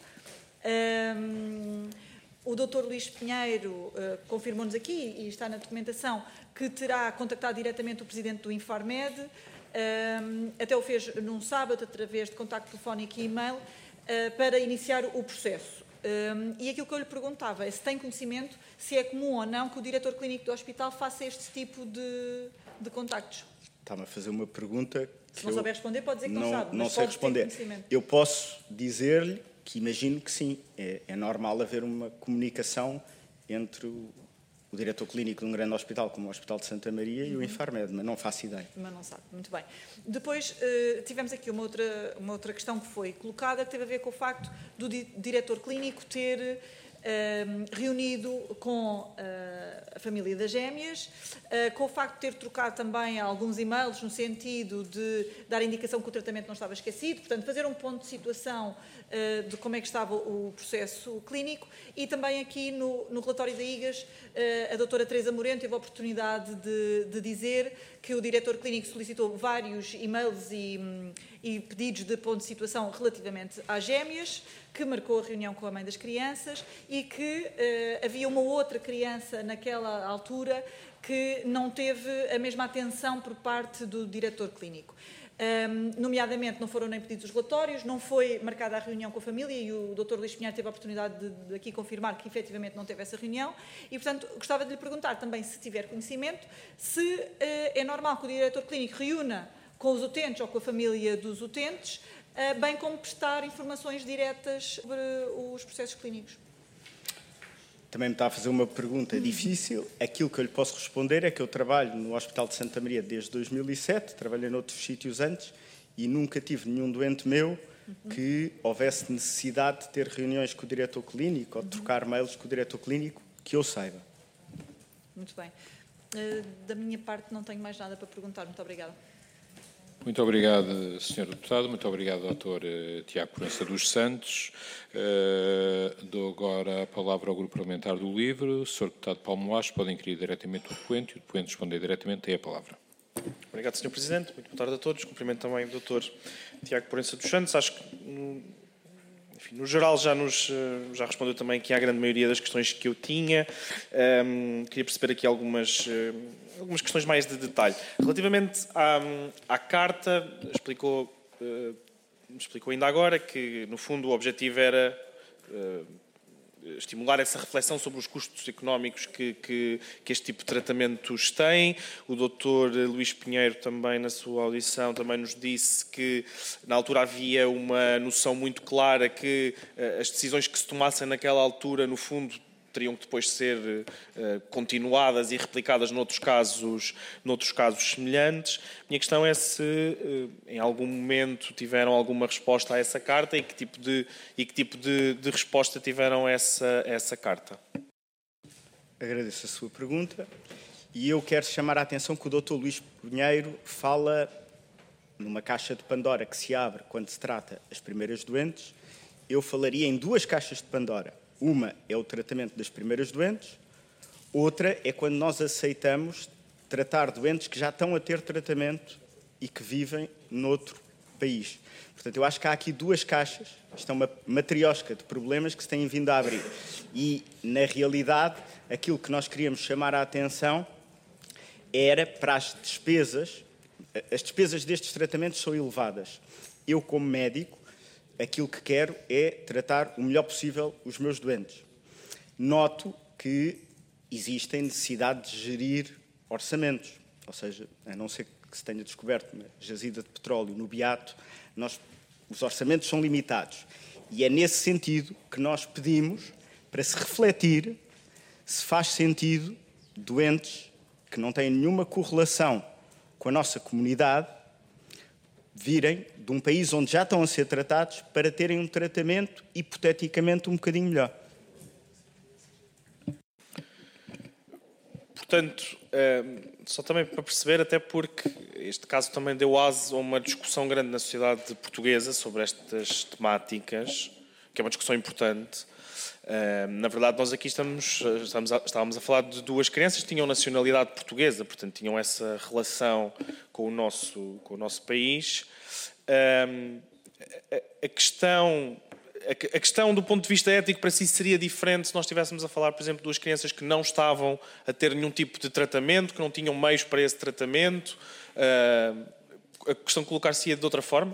Um, o doutor Luís Pinheiro uh, confirmou-nos aqui, e está na documentação, que terá contactado diretamente o presidente do Infarmed, um, até o fez num sábado, através de contacto telefónico e e-mail, uh, para iniciar o processo. Um, e aquilo que eu lhe perguntava é se tem conhecimento, se é comum ou não que o diretor clínico do hospital faça este tipo de, de contactos. Está-me a fazer uma pergunta que se não souber responder, pode dizer que não, não sabe, mas não sei responder. Eu posso dizer-lhe que imagino que sim. É, é normal haver uma comunicação entre o, o diretor clínico de um grande hospital, como o Hospital de Santa Maria, uhum. e o Infarmed, mas não faço ideia. Mas não sabe, muito bem. Depois uh, tivemos aqui uma outra, uma outra questão que foi colocada, que teve a ver com o facto do di diretor clínico ter uh, reunido com uh, a família das gêmeas, uh, com o facto de ter trocado também alguns e-mails no sentido de dar indicação que o tratamento não estava esquecido, portanto, fazer um ponto de situação uh, de como é que estava o processo clínico, e também aqui no, no relatório da I G A S, uh, a doutora Teresa Moreno teve a oportunidade de, de dizer que o diretor clínico solicitou vários e-mails e, e pedidos de ponto de situação relativamente às gêmeas, que marcou a reunião com a mãe das crianças e que uh, havia uma outra criança naquela altura que não teve a mesma atenção por parte do diretor clínico. nomeadamente não foram nem pedidos os relatórios, não foi marcada a reunião com a família e o doutor Luís Pinheiro teve a oportunidade de, de aqui confirmar que efetivamente não teve essa reunião e, portanto, gostava de lhe perguntar também, se tiver conhecimento, se uh, é normal que o diretor clínico reúna com os utentes ou com a família dos utentes, uh, bem como prestar informações diretas sobre os processos clínicos. Também me está a fazer uma pergunta difícil. Aquilo que eu lhe posso responder é que eu trabalho no Hospital de Santa Maria desde dois mil e sete, trabalhei noutros sítios antes e nunca tive nenhum doente meu que houvesse necessidade de ter reuniões com o diretor clínico ou de trocar mails com o diretor clínico, que eu saiba. Muito bem. Uh, da minha parte não tenho mais nada para perguntar. Muito obrigada. Muito obrigado, senhor Deputado. Muito obrigado, doutor Tiago Proença dos Santos. Uh, dou agora a palavra ao Grupo Parlamentar do Livre. O senhor Deputado Paulo Moares pode inquirir diretamente o depoente e o depoente responder diretamente. Tem a palavra. Obrigado, senhor Presidente. Muito boa tarde a todos. Cumprimento também o doutor Tiago Proença dos Santos. Acho que, enfim, no geral, já, nos, já respondeu também aqui à grande maioria das questões que eu tinha. Um, queria perceber aqui algumas... algumas questões mais de detalhe. Relativamente à, à carta, explicou, uh, explicou ainda agora que, no fundo, o objetivo era uh, estimular essa reflexão sobre os custos económicos que, que, que este tipo de tratamentos tem. O doutor Luís Pinheiro também, na sua audição, também nos disse que, na altura, havia uma noção muito clara que uh, as decisões que se tomassem naquela altura, no fundo, teriam que depois ser uh, continuadas e replicadas noutros casos, noutros casos semelhantes. Minha questão é se, uh, em algum momento, tiveram alguma resposta a essa carta e que tipo de, e que tipo de, de resposta tiveram essa, essa carta. Agradeço a sua pergunta e eu quero chamar a atenção que o doutor Luís Pinheiro fala numa caixa de Pandora que se abre quando se trata as primeiras doentes. Eu falaria em duas caixas de Pandora. Uma é o tratamento das primeiras doentes, outra é quando nós aceitamos tratar doentes que já estão a ter tratamento e que vivem noutro país. Portanto, eu acho que há aqui duas caixas, isto é uma matriosca de problemas que se têm vindo a abrir. E, na realidade, aquilo que nós queríamos chamar a atenção era para as despesas. As despesas destes tratamentos são elevadas. Eu, como médico, aquilo que quero é tratar o melhor possível os meus doentes. Noto que existem necessidade de gerir orçamentos, ou seja, a não ser que se tenha descoberto uma jazida de petróleo no Beato, nós, os orçamentos são limitados. E é nesse sentido que nós pedimos para se refletir se faz sentido doentes que não têm nenhuma correlação com a nossa comunidade virem de um país onde já estão a ser tratados para terem um tratamento hipoteticamente um bocadinho melhor. Portanto, só também para perceber, até porque este caso também deu aso a uma discussão grande na sociedade portuguesa sobre estas temáticas, que é uma discussão importante. Na verdade, nós aqui estamos, estamos a, estávamos a falar de duas crianças que tinham nacionalidade portuguesa, portanto, tinham essa relação com o nosso, com o nosso país. A, a, questão, a, a questão do ponto de vista ético para si seria diferente se nós estivéssemos a falar, por exemplo, de duas crianças que não estavam a ter nenhum tipo de tratamento, que não tinham meios para esse tratamento. A questão colocar-se-ia de outra forma?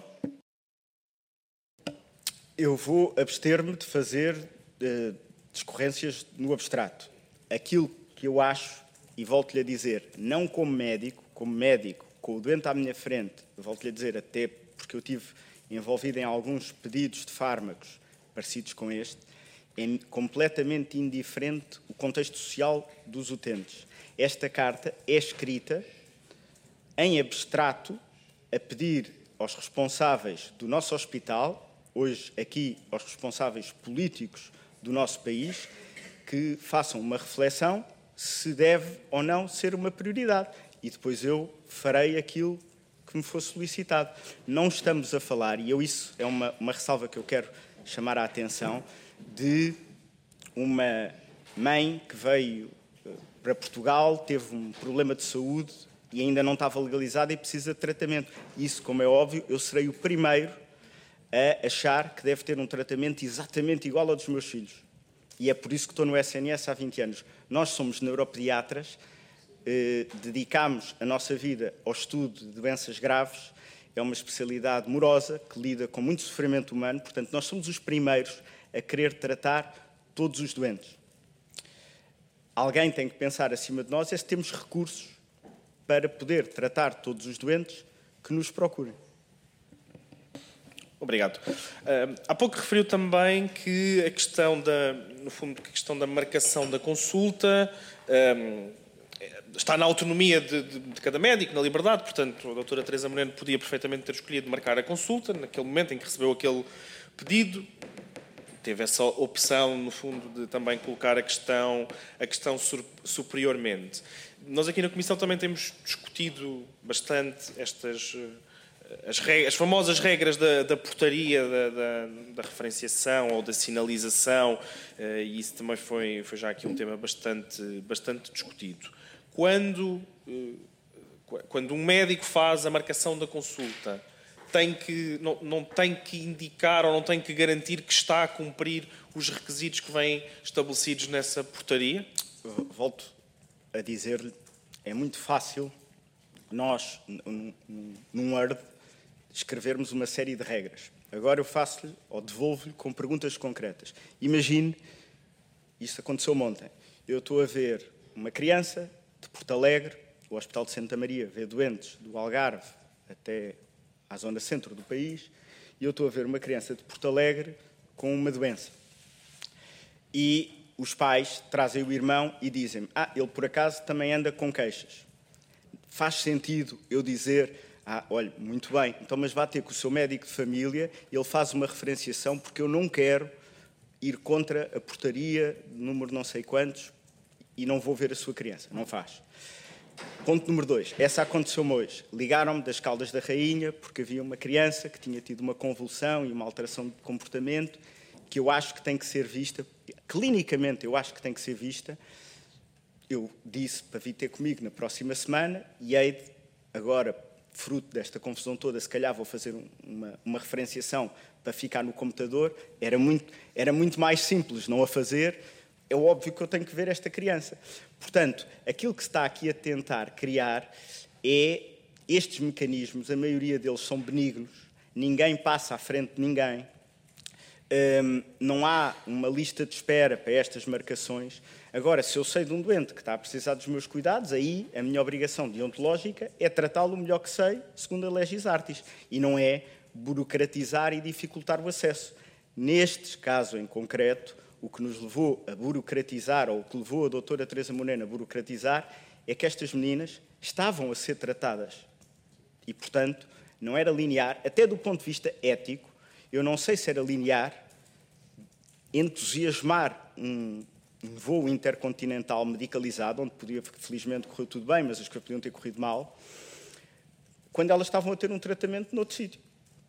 Eu vou abster-me de fazer uh, discorrências no abstrato. Aquilo que eu acho, e volto-lhe a dizer, não como médico, como médico, com o doente à minha frente, volto-lhe a dizer, até porque eu estive envolvido em alguns pedidos de fármacos parecidos com este, é completamente indiferente o contexto social dos utentes. Esta carta é escrita em abstrato a pedir aos responsáveis do nosso hospital, hoje aqui aos responsáveis políticos do nosso país, que façam uma reflexão se deve ou não ser uma prioridade. E depois eu farei aquilo que me for solicitado. Não estamos a falar, e eu isso é uma, uma ressalva que eu quero chamar a atenção, de uma mãe que veio para Portugal, teve um problema de saúde e ainda não estava legalizada e precisa de tratamento. Isso, como é óbvio, eu serei o primeiro a achar que deve ter um tratamento exatamente igual ao dos meus filhos. E é por isso que estou no S N S há vinte anos. Nós somos neuropediatras, eh, dedicamos a nossa vida ao estudo de doenças graves é uma especialidade morosa, que lida com muito sofrimento humano, portanto, nós somos os primeiros a querer tratar todos os doentes. Alguém tem que pensar acima de nós é se temos recursos para poder tratar todos os doentes que nos procurem. Obrigado. Uh, há pouco referiu também que a questão da, no fundo, a questão da marcação da consulta um, está na autonomia de, de, de cada médico, na liberdade, portanto, a doutora Teresa Moreno podia perfeitamente ter escolhido marcar a consulta naquele momento em que recebeu aquele pedido. Teve essa opção, no fundo, de também colocar a questão, a questão superiormente. Nós aqui na Comissão também temos discutido bastante estas... As, regras, as famosas regras da, da portaria, da, da, da referenciação ou da sinalização, e isso também foi, foi já aqui um tema bastante, bastante discutido. Quando, quando um médico faz a marcação da consulta, tem que, não, não tem que indicar ou não tem que garantir que está a cumprir os requisitos que vêm estabelecidos nessa portaria? Volto a dizer-lhe, é muito fácil nós, num Word, escrevermos uma série de regras. Agora eu faço-lhe, ou devolvo-lhe, com perguntas concretas. Imagine, isto aconteceu ontem, eu estou a ver uma criança de Porto Alegre, o Hospital de Santa Maria vê doentes do Algarve até à zona centro do país, e eu estou a ver uma criança de Porto Alegre com uma doença. E os pais trazem o irmão e dizem-me, ah, ele por acaso também anda com queixas. Faz sentido eu dizer, ah, olha, muito bem, então mas vá ter com o seu médico de família, ele faz uma referenciação porque eu não quero ir contra a portaria, número não sei quantos, e não vou ver a sua criança. Não faz. Ponto número dois. Essa aconteceu-me hoje. Ligaram-me das Caldas da Rainha porque havia uma criança que tinha tido uma convulsão e uma alteração de comportamento que eu acho que tem que ser vista, clinicamente eu acho que tem que ser vista. Eu disse para vir ter comigo na próxima semana e hei de, agora, fruto desta confusão toda, se calhar vou fazer uma, uma referenciação para ficar no computador. Era muito, era muito mais simples não a fazer. É óbvio que eu tenho que ver esta criança. Portanto, aquilo que se está aqui a tentar criar é estes mecanismos, a maioria deles são benignos, ninguém passa à frente de ninguém, um, não há uma lista de espera para estas marcações. Agora, se eu sei de um doente que está a precisar dos meus cuidados, aí a minha obrigação deontológica é tratá-lo o melhor que sei, segundo a legis artis, e não é burocratizar e dificultar o acesso. Neste caso em concreto, o que nos levou a burocratizar, ou o que levou a doutora Teresa Moreno a burocratizar, é que estas meninas estavam a ser tratadas. E, portanto, não era linear, até do ponto de vista ético, eu não sei se era linear entusiasmar um, um voo intercontinental medicalizado, onde podia, felizmente, correr tudo bem, mas as coisas podiam ter corrido mal, quando elas estavam a ter um tratamento noutro sítio.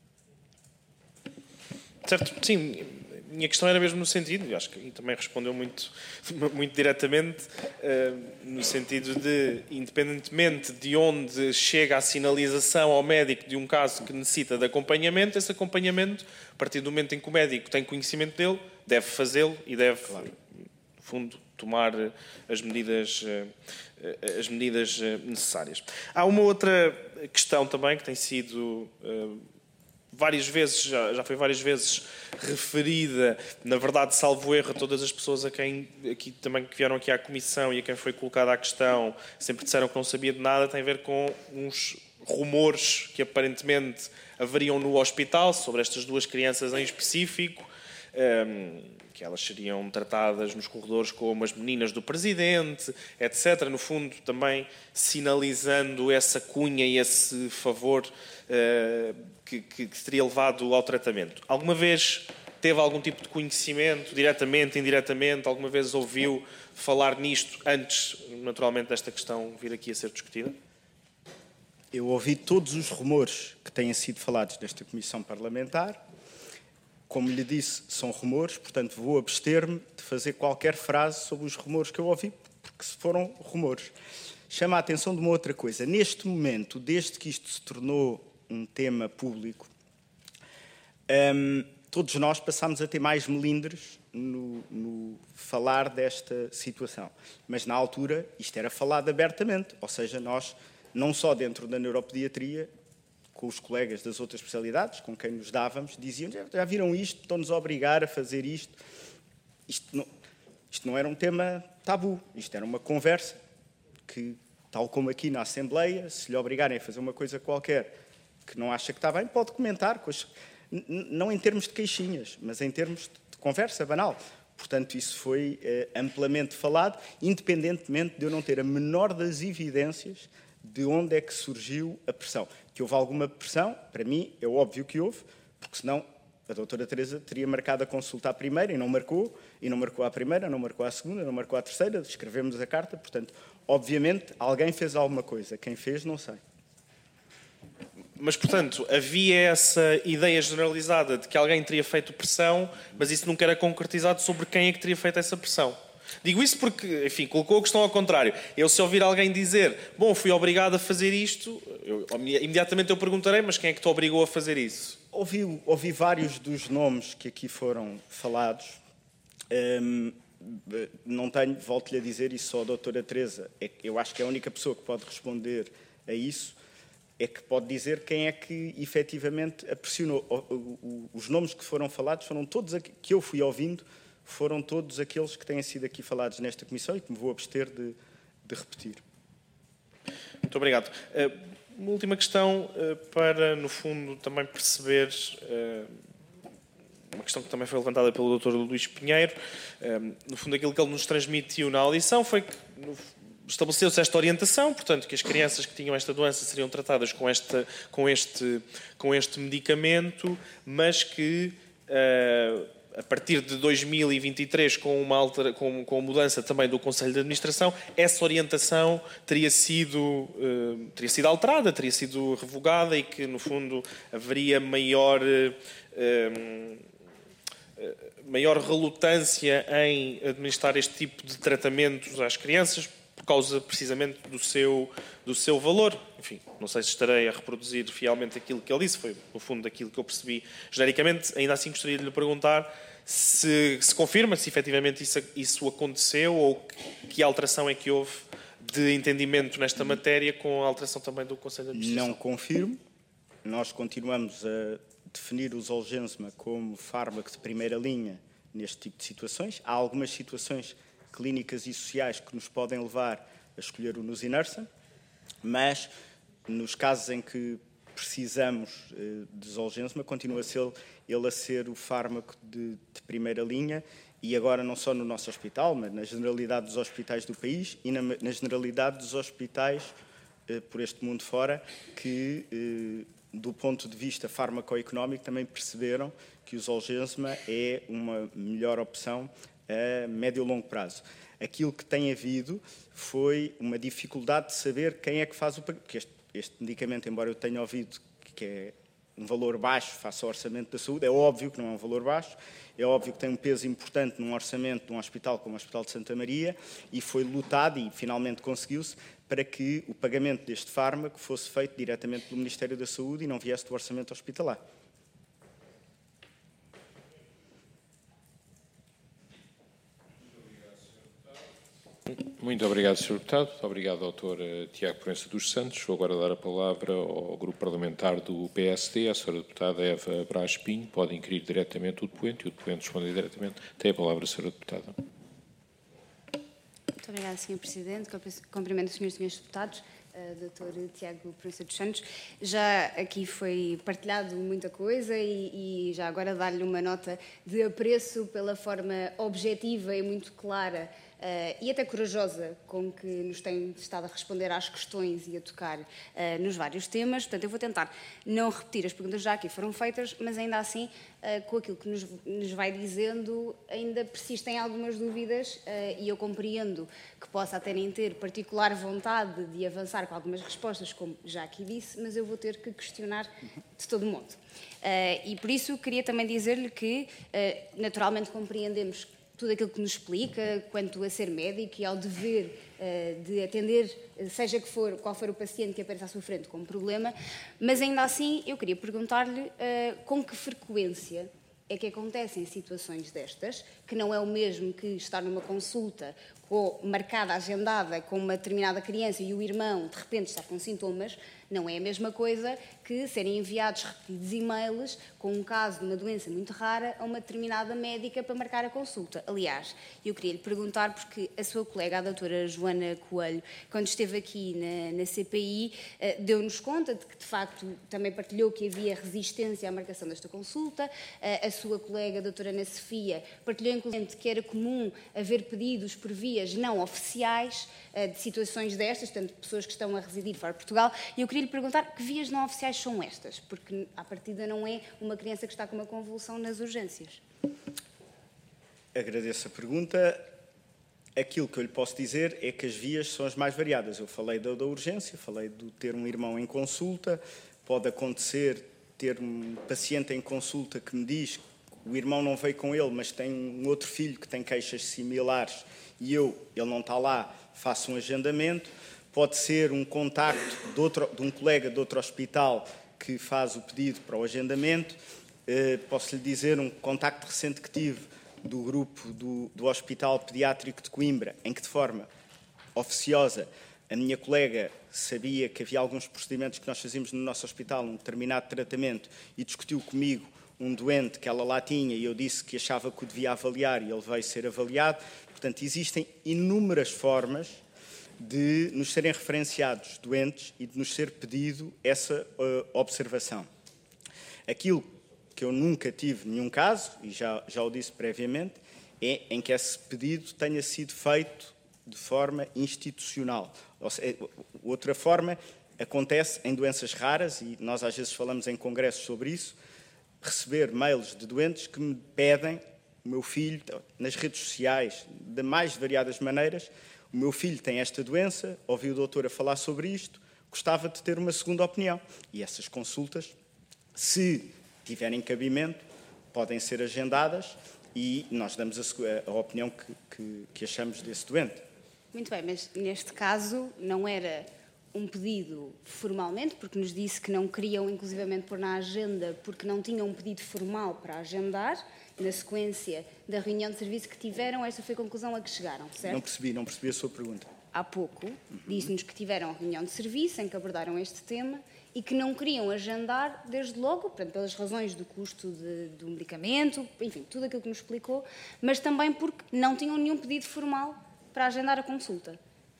Certo, sim. A minha questão era mesmo no sentido, e acho que também respondeu muito, muito diretamente, uh, no sentido de, independentemente de onde chega a sinalização ao médico de um caso que necessita de acompanhamento, esse acompanhamento, a partir do momento em que o médico tem conhecimento dele, deve fazê-lo e deve, claro, no fundo, tomar as medidas, uh, as medidas necessárias. Há uma outra questão também que tem sido... Uh, várias vezes, já, já foi várias vezes referida, na verdade, salvo erro, a todas as pessoas a quem aqui, também que vieram aqui à Comissão e a quem foi colocada a questão, sempre disseram que não sabia de nada, tem a ver com uns rumores que aparentemente haveriam no hospital sobre estas duas crianças em específico, um, que elas seriam tratadas nos corredores como as meninas do Presidente, etcétera. No fundo, também sinalizando essa cunha e esse favor uh, que, que, que teria levado ao tratamento. Alguma vez teve algum tipo de conhecimento, diretamente, indiretamente? Alguma vez ouviu falar nisto antes, naturalmente, desta questão vir aqui a ser discutida? Eu ouvi todos os rumores que têm sido falados nesta Comissão Parlamentar. Como lhe disse, são rumores, portanto vou abster-me de fazer qualquer frase sobre os rumores que eu ouvi, porque foram rumores. Chama a atenção de uma outra coisa. Neste momento, desde que isto se tornou um tema público, hum, todos nós passámos a ter mais melindres no, no falar desta situação. Mas, na altura, isto era falado abertamente. Ou seja, nós, não só dentro da neuropediatria, com os colegas das outras especialidades, com quem nos dávamos, diziam, já viram isto, estão-nos a obrigar a fazer isto. Isto não, isto não era um tema tabu, isto era uma conversa que, tal como aqui na Assembleia, se lhe obrigarem a fazer uma coisa qualquer que não acha que está bem, pode comentar, não em termos de queixinhas, mas em termos de conversa banal. Portanto, isso foi eh, amplamente falado, independentemente de eu não ter a menor das evidências de onde é que surgiu a pressão. Que houve alguma pressão, para mim, é óbvio que houve, porque senão a doutora Teresa teria marcado a consulta à primeira e não marcou, e não marcou à primeira, não marcou à segunda, não marcou à terceira, escrevemos a carta, portanto, obviamente, alguém fez alguma coisa. Quem fez, não sei. Mas, portanto, havia essa ideia generalizada de que alguém teria feito pressão, mas isso nunca era concretizado sobre quem é que teria feito essa pressão. Digo isso porque, enfim, colocou a questão ao contrário. Eu, se ouvir alguém dizer, bom, fui obrigado a fazer isto, eu, imediatamente eu perguntarei, mas quem é que te obrigou a fazer isso? Ouvi, ouvi vários dos nomes que aqui foram falados. Hum, não tenho, volto-lhe a dizer, isso só a doutora Teresa. É, eu acho que é a única pessoa que pode responder a isso, é que pode dizer quem é que efetivamente a pressionou. Os nomes que foram falados foram todos que eu fui ouvindo, foram todos aqueles que têm sido aqui falados nesta comissão e que me vou abster de, de repetir. Muito obrigado. Uma última questão para, no fundo, também perceber uma questão que também foi levantada pelo doutor Luís Pinheiro. No fundo, aquilo que ele nos transmitiu na audição foi que estabeleceu-se esta orientação, portanto, que as crianças que tinham esta doença seriam tratadas com, esta, com, este, com este medicamento, mas que a partir de dois mil e vinte e três, com uma altera, com, com a mudança também do Conselho de Administração, essa orientação teria sido, uh, teria sido alterada, teria sido revogada e que, no fundo, haveria maior, uh, uh, maior relutância em administrar este tipo de tratamentos às crianças por causa, precisamente, do seu, do seu valor. Enfim, não sei se estarei a reproduzir fielmente aquilo que ele disse, foi, no fundo, aquilo que eu percebi genericamente. Ainda assim, gostaria de lhe perguntar se, se confirma, se efetivamente isso, isso aconteceu ou que, que alteração é que houve de entendimento nesta matéria com a alteração também do Conselho de Administração. Não confirmo. Nós continuamos a definir o Zolgensma como fármaco de primeira linha neste tipo de situações. Há algumas situações clínicas e sociais que nos podem levar a escolher o nusinersen, mas nos casos em que precisamos de Zolgensma, continua a ser ele a ser o fármaco de, de primeira linha, e agora não só no nosso hospital, mas na generalidade dos hospitais do país e na, na generalidade dos hospitais eh, por este mundo fora, que eh, do ponto de vista farmacoeconómico também perceberam que o Zolgensma é uma melhor opção a médio e longo prazo. Aquilo que tem havido foi uma dificuldade de saber quem é que faz o pagamento. Porque este, este medicamento, embora eu tenha ouvido que é um valor baixo face ao orçamento da saúde, é óbvio que não é um valor baixo, é óbvio que tem um peso importante num orçamento de um hospital como o Hospital de Santa Maria, e foi lutado e finalmente conseguiu-se para que o pagamento deste fármaco fosse feito diretamente pelo Ministério da Saúde e não viesse do orçamento hospitalar. Muito obrigado, senhor Deputado. Muito obrigado, doutor Tiago Proença dos Santos. Vou agora dar a palavra ao grupo parlamentar do P S D, à senhora deputada Eva Brás Pinho. Pode inquirir diretamente o depoente e o depoente responder diretamente. Tem a palavra, senhora deputada. Muito obrigada, senhor Presidente. Cumprimento os senhores e senhores deputados. Uh, doutor Tiago Proença dos Santos. Já aqui foi partilhado muita coisa e, e já agora dar-lhe uma nota de apreço pela forma objetiva e muito clara Uh, e até corajosa com que nos tem estado a responder às questões e a tocar uh, nos vários temas. Portanto, eu vou tentar não repetir as perguntas já aqui foram feitas, mas ainda assim, uh, com aquilo que nos, nos vai dizendo, ainda persistem algumas dúvidas uh, e eu compreendo que possa até nem ter particular vontade de avançar com algumas respostas, como já aqui disse, mas eu vou ter que questionar de todo modo. Uh, e por isso queria também dizer-lhe que, uh, naturalmente, compreendemos tudo aquilo que nos explica quanto a ser médico e ao dever uh, de atender, seja que for, qual for o paciente que apareça à sua frente com um problema, mas ainda assim eu queria perguntar-lhe uh, com que frequência é que acontecem situações destas, que não é o mesmo que estar numa consulta ou marcada, agendada com uma determinada criança e o irmão de repente está com sintomas, não é a mesma coisa que serem enviados repetidos e-mails com um caso de uma doença muito rara a uma determinada médica para marcar a consulta. Aliás, eu queria lhe perguntar, porque a sua colega, a doutora Joana Coelho, quando esteve aqui na, na C P I, deu-nos conta de que, de facto, também partilhou que havia resistência à marcação desta consulta. A sua colega, a doutora Ana Sofia, partilhou, inclusive, que era comum haver pedidos por vias não oficiais de situações destas, portanto, pessoas que estão a residir fora de Portugal. E eu queria lhe perguntar que vias não oficiais são estas, porque, à partida, não é uma criança que está com uma convulsão nas urgências. Agradeço a pergunta. Aquilo que eu lhe posso dizer é que as vias são as mais variadas. Eu falei da, da urgência, falei de ter um irmão em consulta. Pode acontecer ter um paciente em consulta que me diz que o irmão não veio com ele, mas tem um outro filho que tem queixas similares e eu, ele não está lá, faço um agendamento. Pode ser um contacto de, outro, de um colega de outro hospital que faz o pedido para o agendamento. Uh, posso lhe dizer um contacto recente que tive do grupo do, do Hospital Pediátrico de Coimbra, em que de forma oficiosa a minha colega sabia que havia alguns procedimentos que nós fazíamos no nosso hospital, um determinado tratamento, e discutiu comigo um doente que ela lá tinha e eu disse que achava que o devia avaliar e ele veio ser avaliado. Portanto, existem inúmeras formas de nos serem referenciados doentes e de nos ser pedido essa uh, observação. Aquilo que eu nunca tive nenhum caso, e já, já o disse previamente, é em que esse pedido tenha sido feito de forma institucional. Ou seja, outra forma acontece em doenças raras, e nós às vezes falamos em congressos sobre isso, receber mails de doentes que me pedem, o meu filho, nas redes sociais, de mais variadas maneiras, o meu filho tem esta doença, ouvi o doutor a falar sobre isto, gostava de ter uma segunda opinião. E essas consultas, se tiverem cabimento, podem ser agendadas e nós damos a, a opinião que, que, que achamos desse doente. Muito bem, mas neste caso não era um pedido formalmente, porque nos disse que não queriam inclusivamente pôr na agenda porque não tinham um pedido formal para agendar. Na sequência da reunião de serviço que tiveram, esta foi a conclusão a que chegaram, certo? Não percebi, não percebi a sua pergunta. Há pouco, uhum. disse-nos que tiveram reunião de serviço em que abordaram este tema e que não queriam agendar desde logo, portanto, pelas razões do custo de, do medicamento, enfim, tudo aquilo que nos explicou, mas também porque não tinham nenhum pedido formal para agendar a consulta.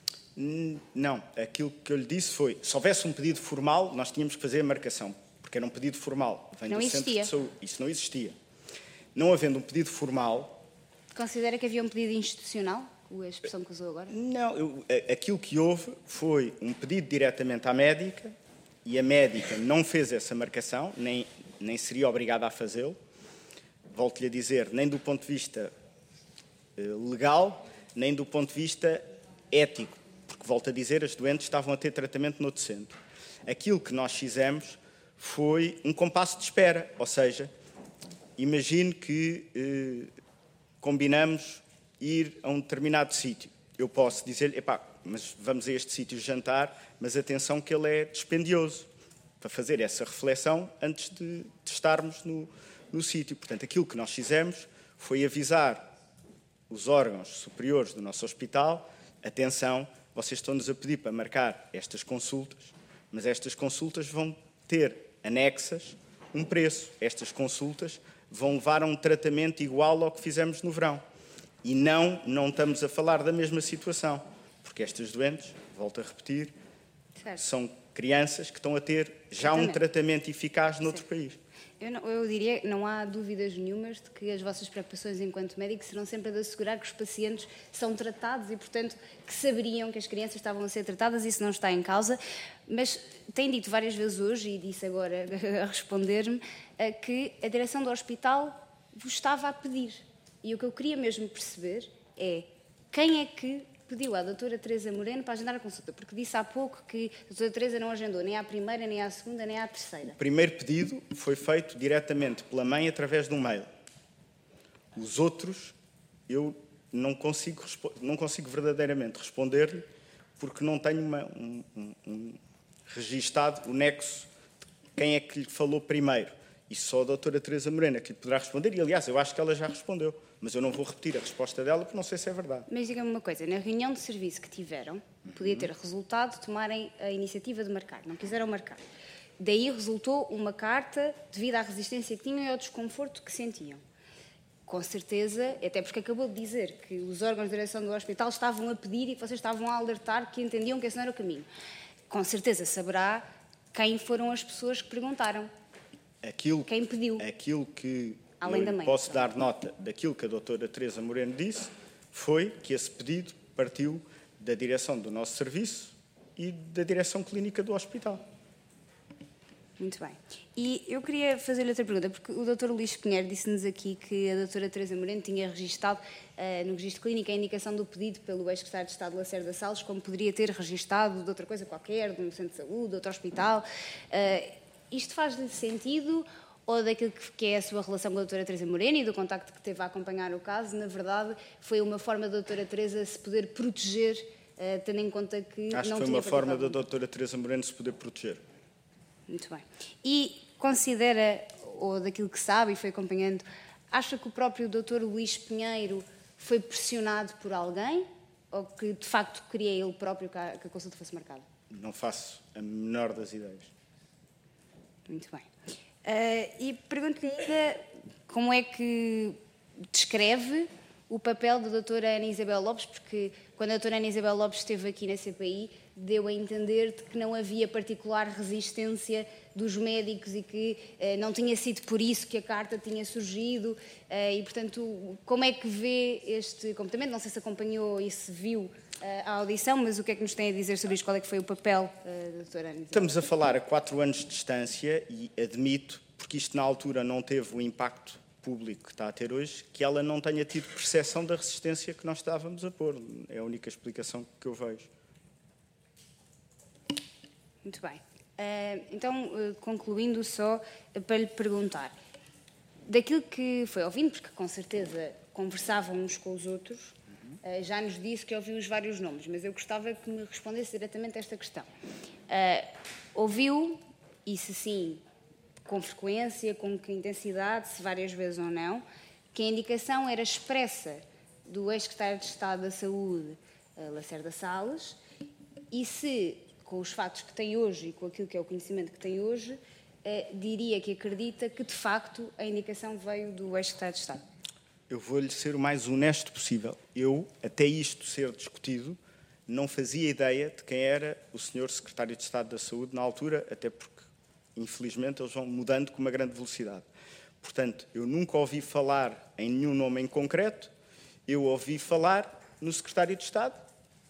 Não, aquilo que eu lhe disse foi, se houvesse um pedido formal, nós tínhamos que fazer a marcação, porque era um pedido formal. Vem não do existia. Centro de Saúde. Isso não existia. Não havendo um pedido formal... Considera que havia um pedido institucional? A expressão que usou agora? Não, eu, aquilo que houve foi um pedido diretamente à médica e a médica não fez essa marcação, nem, nem seria obrigada a fazê-lo. Volto-lhe a dizer, nem do ponto de vista uh, legal, nem do ponto de vista ético, porque, volto a dizer, as doentes estavam a ter tratamento noutro centro. Aquilo que nós fizemos foi um compasso de espera, ou seja, imagine que uh, combinamos ir a um determinado sítio. Eu posso dizer-lhe, epá, mas vamos a este sítio jantar, mas atenção que ele é dispendioso, para fazer essa reflexão antes de, de estarmos no, no sítio. Portanto, aquilo que nós fizemos foi avisar os órgãos superiores do nosso hospital, atenção, vocês estão-nos a pedir para marcar estas consultas, mas estas consultas vão ter anexas um preço. Estas consultas vão levar a um tratamento igual ao que fizemos no verão. E não, não estamos a falar da mesma situação, porque estas doentes, volto a repetir, certo. São crianças que estão a ter já um tratamento eficaz noutro certo. País. Eu, não, eu diria que não há dúvidas nenhumas de que as vossas preocupações enquanto médicos serão sempre a de assegurar que os pacientes são tratados e, portanto, que saberiam que as crianças estavam a ser tratadas, isso não está em causa. Mas tem dito várias vezes hoje, e disse agora a responder-me, que a direção do hospital vos estava a pedir. E o que eu queria mesmo perceber é quem é que pediu à doutora Teresa Moreno para agendar a consulta, porque disse há pouco que a doutora Teresa não agendou nem à primeira, nem à segunda, nem à terceira. O primeiro pedido foi feito diretamente pela mãe através de um mail. Os outros, eu não consigo, não consigo verdadeiramente responder-lhe, porque não tenho uma, um, um, um registado o nexo de quem é que lhe falou primeiro. E só a doutora Teresa Moreno que lhe poderá responder, e aliás, eu acho que ela já respondeu, mas eu não vou repetir a resposta dela porque não sei se é verdade. Mas diga-me uma coisa, na reunião de serviço que tiveram, podia ter resultado tomarem a iniciativa de marcar, não quiseram marcar. Daí resultou uma carta devido à resistência que tinham e ao desconforto que sentiam. Com certeza, até porque acabou de dizer que os órgãos de direção do hospital estavam a pedir e que vocês estavam a alertar que entendiam que esse não era o caminho. Com certeza saberá quem foram as pessoas que perguntaram. Aquilo, quem pediu. Aquilo que Além eu da mãe, posso dar nota daquilo que a doutora Teresa Moreno disse foi que esse pedido partiu da direção do nosso serviço e da direção clínica do hospital. Muito bem. E eu queria fazer-lhe outra pergunta, porque o doutor Luís Pinheiro disse-nos aqui que a doutora Teresa Moreno tinha registado uh, no registro clínico a indicação do pedido pelo ex-secretário de Estado Lacerda Salles, como poderia ter registado de outra coisa qualquer, de um centro de saúde, de outro hospital. Uh, isto faz-lhe sentido, ou daquilo que é a sua relação com a doutora Teresa Moreno e do contacto que teve a acompanhar o caso, na verdade, foi uma forma da doutora Teresa se poder proteger, uh, tendo em conta que Acho não que foi tinha uma forma participado. da doutora Teresa Moreno se poder proteger. Muito bem. E considera, ou daquilo que sabe e foi acompanhando, acha que o próprio doutor Luís Pinheiro foi pressionado por alguém ou que, de facto, queria ele próprio que a, que a consulta fosse marcada? Não faço a menor das ideias. Muito bem. Uh, e pergunto-lhe ainda como é que descreve o papel da doutora Ana Isabel Lopes, porque quando a doutora Ana Isabel Lopes esteve aqui na C P I, deu a entender de que não havia particular resistência dos médicos e que eh, não tinha sido por isso que a carta tinha surgido eh, e, portanto, como é que vê este comportamento? Não sei se acompanhou e se viu eh, a audição, mas o que é que nos tem a dizer sobre isto? Qual é que foi o papel eh, da doutora Ana Isabel? Estamos a falar a quatro anos de distância e admito, porque isto na altura não teve o impacto público que está a ter hoje, que ela não tenha tido percepção da resistência que nós estávamos a pôr. É a única explicação que eu vejo. Muito bem. Uh, então, uh, concluindo só, uh, para lhe perguntar, daquilo que foi ouvindo, porque com certeza conversavam uns com os outros, uh, já nos disse que ouviu os vários nomes, mas eu gostava que me respondesse diretamente a esta questão. Uh, ouviu, e se sim, com frequência, com que intensidade, se várias vezes ou não, que a indicação era expressa do ex-secretário de Estado da Saúde, uh, Lacerda Salles, e se, com os fatos que tem hoje e com aquilo que é o conhecimento que tem hoje, eh, diria que acredita que, de facto, a indicação veio do ex-secretário de Estado? Eu vou-lhe ser o mais honesto possível. Eu, até isto ser discutido, não fazia ideia de quem era o senhor secretário de Estado da Saúde na altura, até porque, infelizmente, eles vão mudando com uma grande velocidade. Portanto, eu nunca ouvi falar em nenhum nome em concreto, eu ouvi falar no secretário de Estado,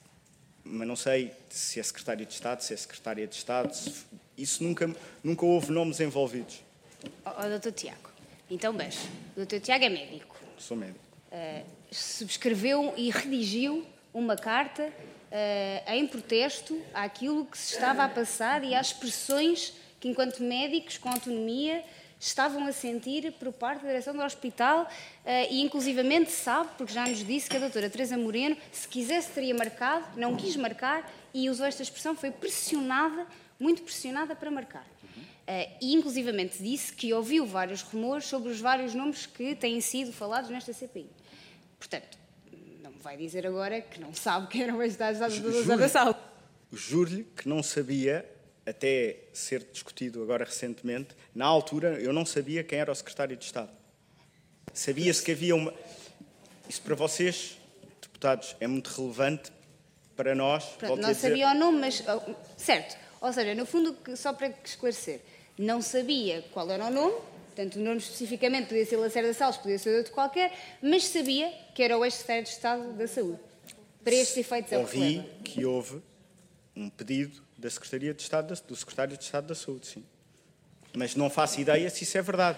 mas não sei se é secretário de Estado, se é secretária de Estado, se... isso nunca, nunca houve nomes envolvidos. Ó, oh, doutor Tiago, então veja, o doutor Tiago é médico. Sou médico. Uh, subscreveu e redigiu uma carta uh, em protesto àquilo que se estava a passar e às pressões que, enquanto médicos com autonomia, estavam a sentir por parte da direção do hospital uh, e, inclusivamente, sabe, porque já nos disse que a doutora Teresa Moreno, se quisesse, teria marcado, não quis marcar e usou esta expressão, foi pressionada, muito pressionada para marcar. Uh, e, inclusivamente, disse que ouviu vários rumores sobre os vários nomes que têm sido falados nesta C P I. Portanto, não me vai dizer agora que não sabe quem era o ex-secretário de Estado da Saúde. Juro-lhe que não sabia, até ser discutido agora recentemente, na altura eu não sabia quem era o secretário de Estado. Sabia-se que havia uma... Isso para vocês, deputados, é muito relevante, para nós... Pronto, não dizer... sabia o nome, mas... Certo. Ou seja, no fundo, só para esclarecer, não sabia qual era o nome, portanto, o nome especificamente podia ser Lacerda Salles, podia ser outro qualquer, mas sabia que era o ex-secretário de Estado da Saúde. Para estes efeitos é o que Ouvi que houve um pedido da Secretaria de Estado, do Secretário de Estado da Saúde, sim. Mas não faço ideia se isso é verdade.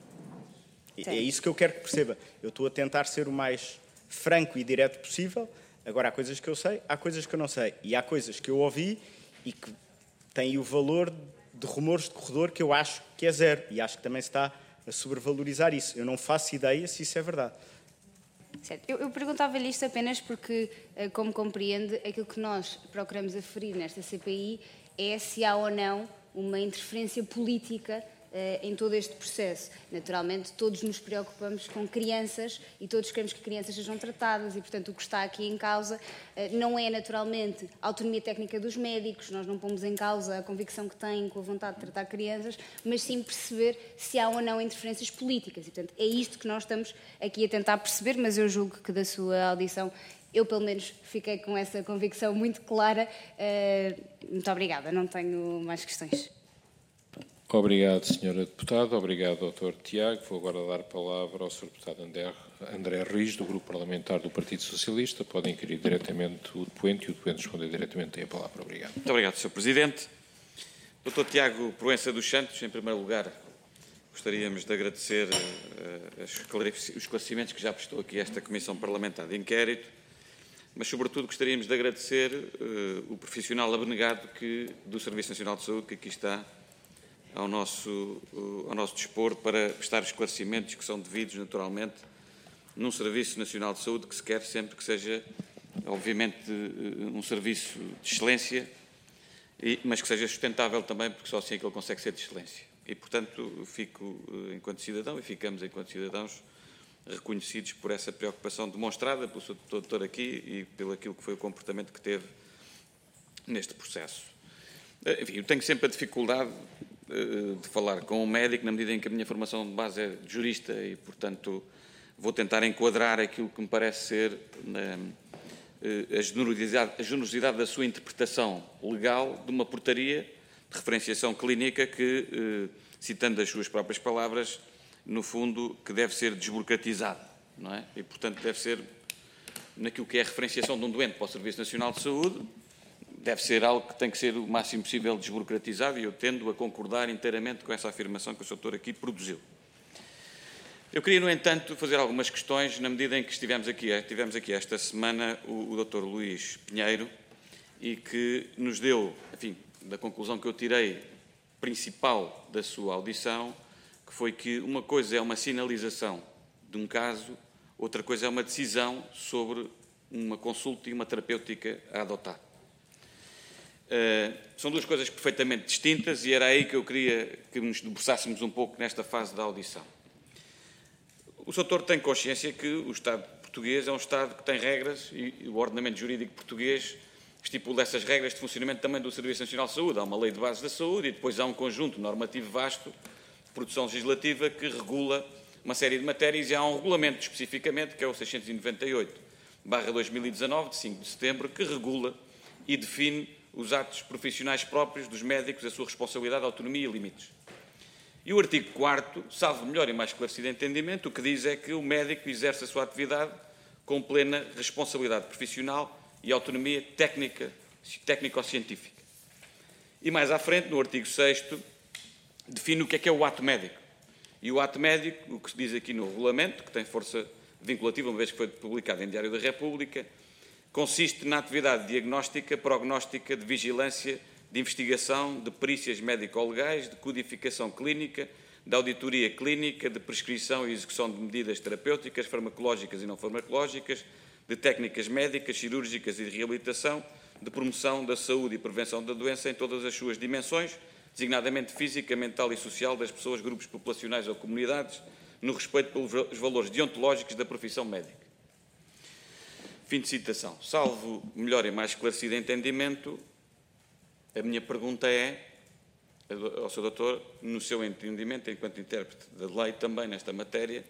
Sim. É isso que eu quero que perceba. Eu estou a tentar ser o mais franco e direto possível. Agora, há coisas que eu sei, há coisas que eu não sei. E há coisas que eu ouvi e que têm o valor de rumores de corredor que eu acho que é zero. E acho que também se está a sobrevalorizar isso. Eu não faço ideia se isso é verdade. Certo. Eu, eu perguntava-lhe isto apenas porque, como compreende, aquilo que nós procuramos aferir nesta C P I é se há ou não uma interferência política em todo este processo. Naturalmente, todos nos preocupamos com crianças e todos queremos que crianças sejam tratadas e, portanto, o que está aqui em causa não é, naturalmente, a autonomia técnica dos médicos, nós não pomos em causa a convicção que têm com a vontade de tratar crianças, mas sim perceber se há ou não interferências políticas. E, portanto, é isto que nós estamos aqui a tentar perceber, mas eu julgo que da sua audição eu, pelo menos, fiquei com essa convicção muito clara. Muito obrigada, não tenho mais questões. Obrigado, senhora Deputada. Obrigado, doutor Tiago. Vou agora dar a palavra ao senhor Deputado André, André Ruiz, do Grupo Parlamentar do Partido Socialista. Podem inquirir diretamente o depoente e o depoente responder diretamente. Tem a palavra. Obrigado. Muito obrigado, senhor Presidente. doutor Tiago Proença dos Santos, em primeiro lugar, gostaríamos de agradecer uh, os esclarecimentos que já prestou aqui a esta Comissão Parlamentar de Inquérito, mas, sobretudo, gostaríamos de agradecer uh, o profissional abnegado que, do Serviço Nacional de Saúde, que aqui está ao nosso, ao nosso dispor para prestar esclarecimentos que são devidos, naturalmente, num Serviço Nacional de Saúde que se quer sempre que seja, obviamente, um serviço de excelência, mas que seja sustentável também, porque só assim é que ele consegue ser de excelência. E, portanto, fico enquanto cidadão e ficamos enquanto cidadãos reconhecidos por essa preocupação demonstrada pelo seu doutor aqui e pelo aquilo que foi o comportamento que teve neste processo. Enfim, eu tenho sempre a dificuldade de falar com um médico, na medida em que a minha formação de base é de jurista e, portanto, vou tentar enquadrar aquilo que me parece ser né, a, generosidade, a generosidade da sua interpretação legal de uma portaria de referenciação clínica que, citando as suas próprias palavras, no fundo, que deve ser desburocratizada, não é? E, portanto, deve ser, naquilo que é a referenciação de um doente para o Serviço Nacional de Saúde, deve ser algo que tem que ser o máximo possível desburocratizado e eu tendo a concordar inteiramente com essa afirmação que o senhor doutor aqui produziu. Eu queria, no entanto, fazer algumas questões na medida em que estivemos aqui, tivemos aqui esta semana o, o doutor Luís Pinheiro e que nos deu, enfim, da conclusão que eu tirei principal da sua audição, que foi que uma coisa é uma sinalização de um caso, outra coisa é uma decisão sobre uma consulta e uma terapêutica a adotar. Uh, são duas coisas perfeitamente distintas e era aí que eu queria que nos debruçássemos um pouco nesta fase da audição. O senhor doutor tem consciência que o Estado português é um Estado que tem regras e o ordenamento jurídico português estipula essas regras de funcionamento também do Serviço Nacional de Saúde. Há uma lei de bases da saúde e depois há um conjunto normativo vasto de produção legislativa que regula uma série de matérias e há um regulamento especificamente, que é o seiscentos e noventa e oito barra dois mil e dezanove, de cinco de setembro, que regula e define os atos profissionais próprios dos médicos, a sua responsabilidade, autonomia e limites. E o artigo quarto, salvo melhor e mais esclarecido entendimento, o que diz é que o médico exerce a sua atividade com plena responsabilidade profissional e autonomia técnica, técnico-científica. E mais à frente, no artigo sexto, define o que é que é o ato médico. E o ato médico, o que se diz aqui no regulamento, que tem força vinculativa, uma vez que foi publicado em Diário da República, consiste na atividade diagnóstica, prognóstica, de vigilância, de investigação, de perícias médico-legais, de codificação clínica, de auditoria clínica, de prescrição e execução de medidas terapêuticas, farmacológicas e não farmacológicas, de técnicas médicas, cirúrgicas e de reabilitação, de promoção da saúde e prevenção da doença em todas as suas dimensões, designadamente física, mental e social das pessoas, grupos populacionais ou comunidades, no respeito pelos valores deontológicos da profissão médica. Fim de citação. Salvo melhor e mais esclarecido entendimento, a minha pergunta é, ao senhor doutor, no seu entendimento, enquanto intérprete da lei também nesta matéria,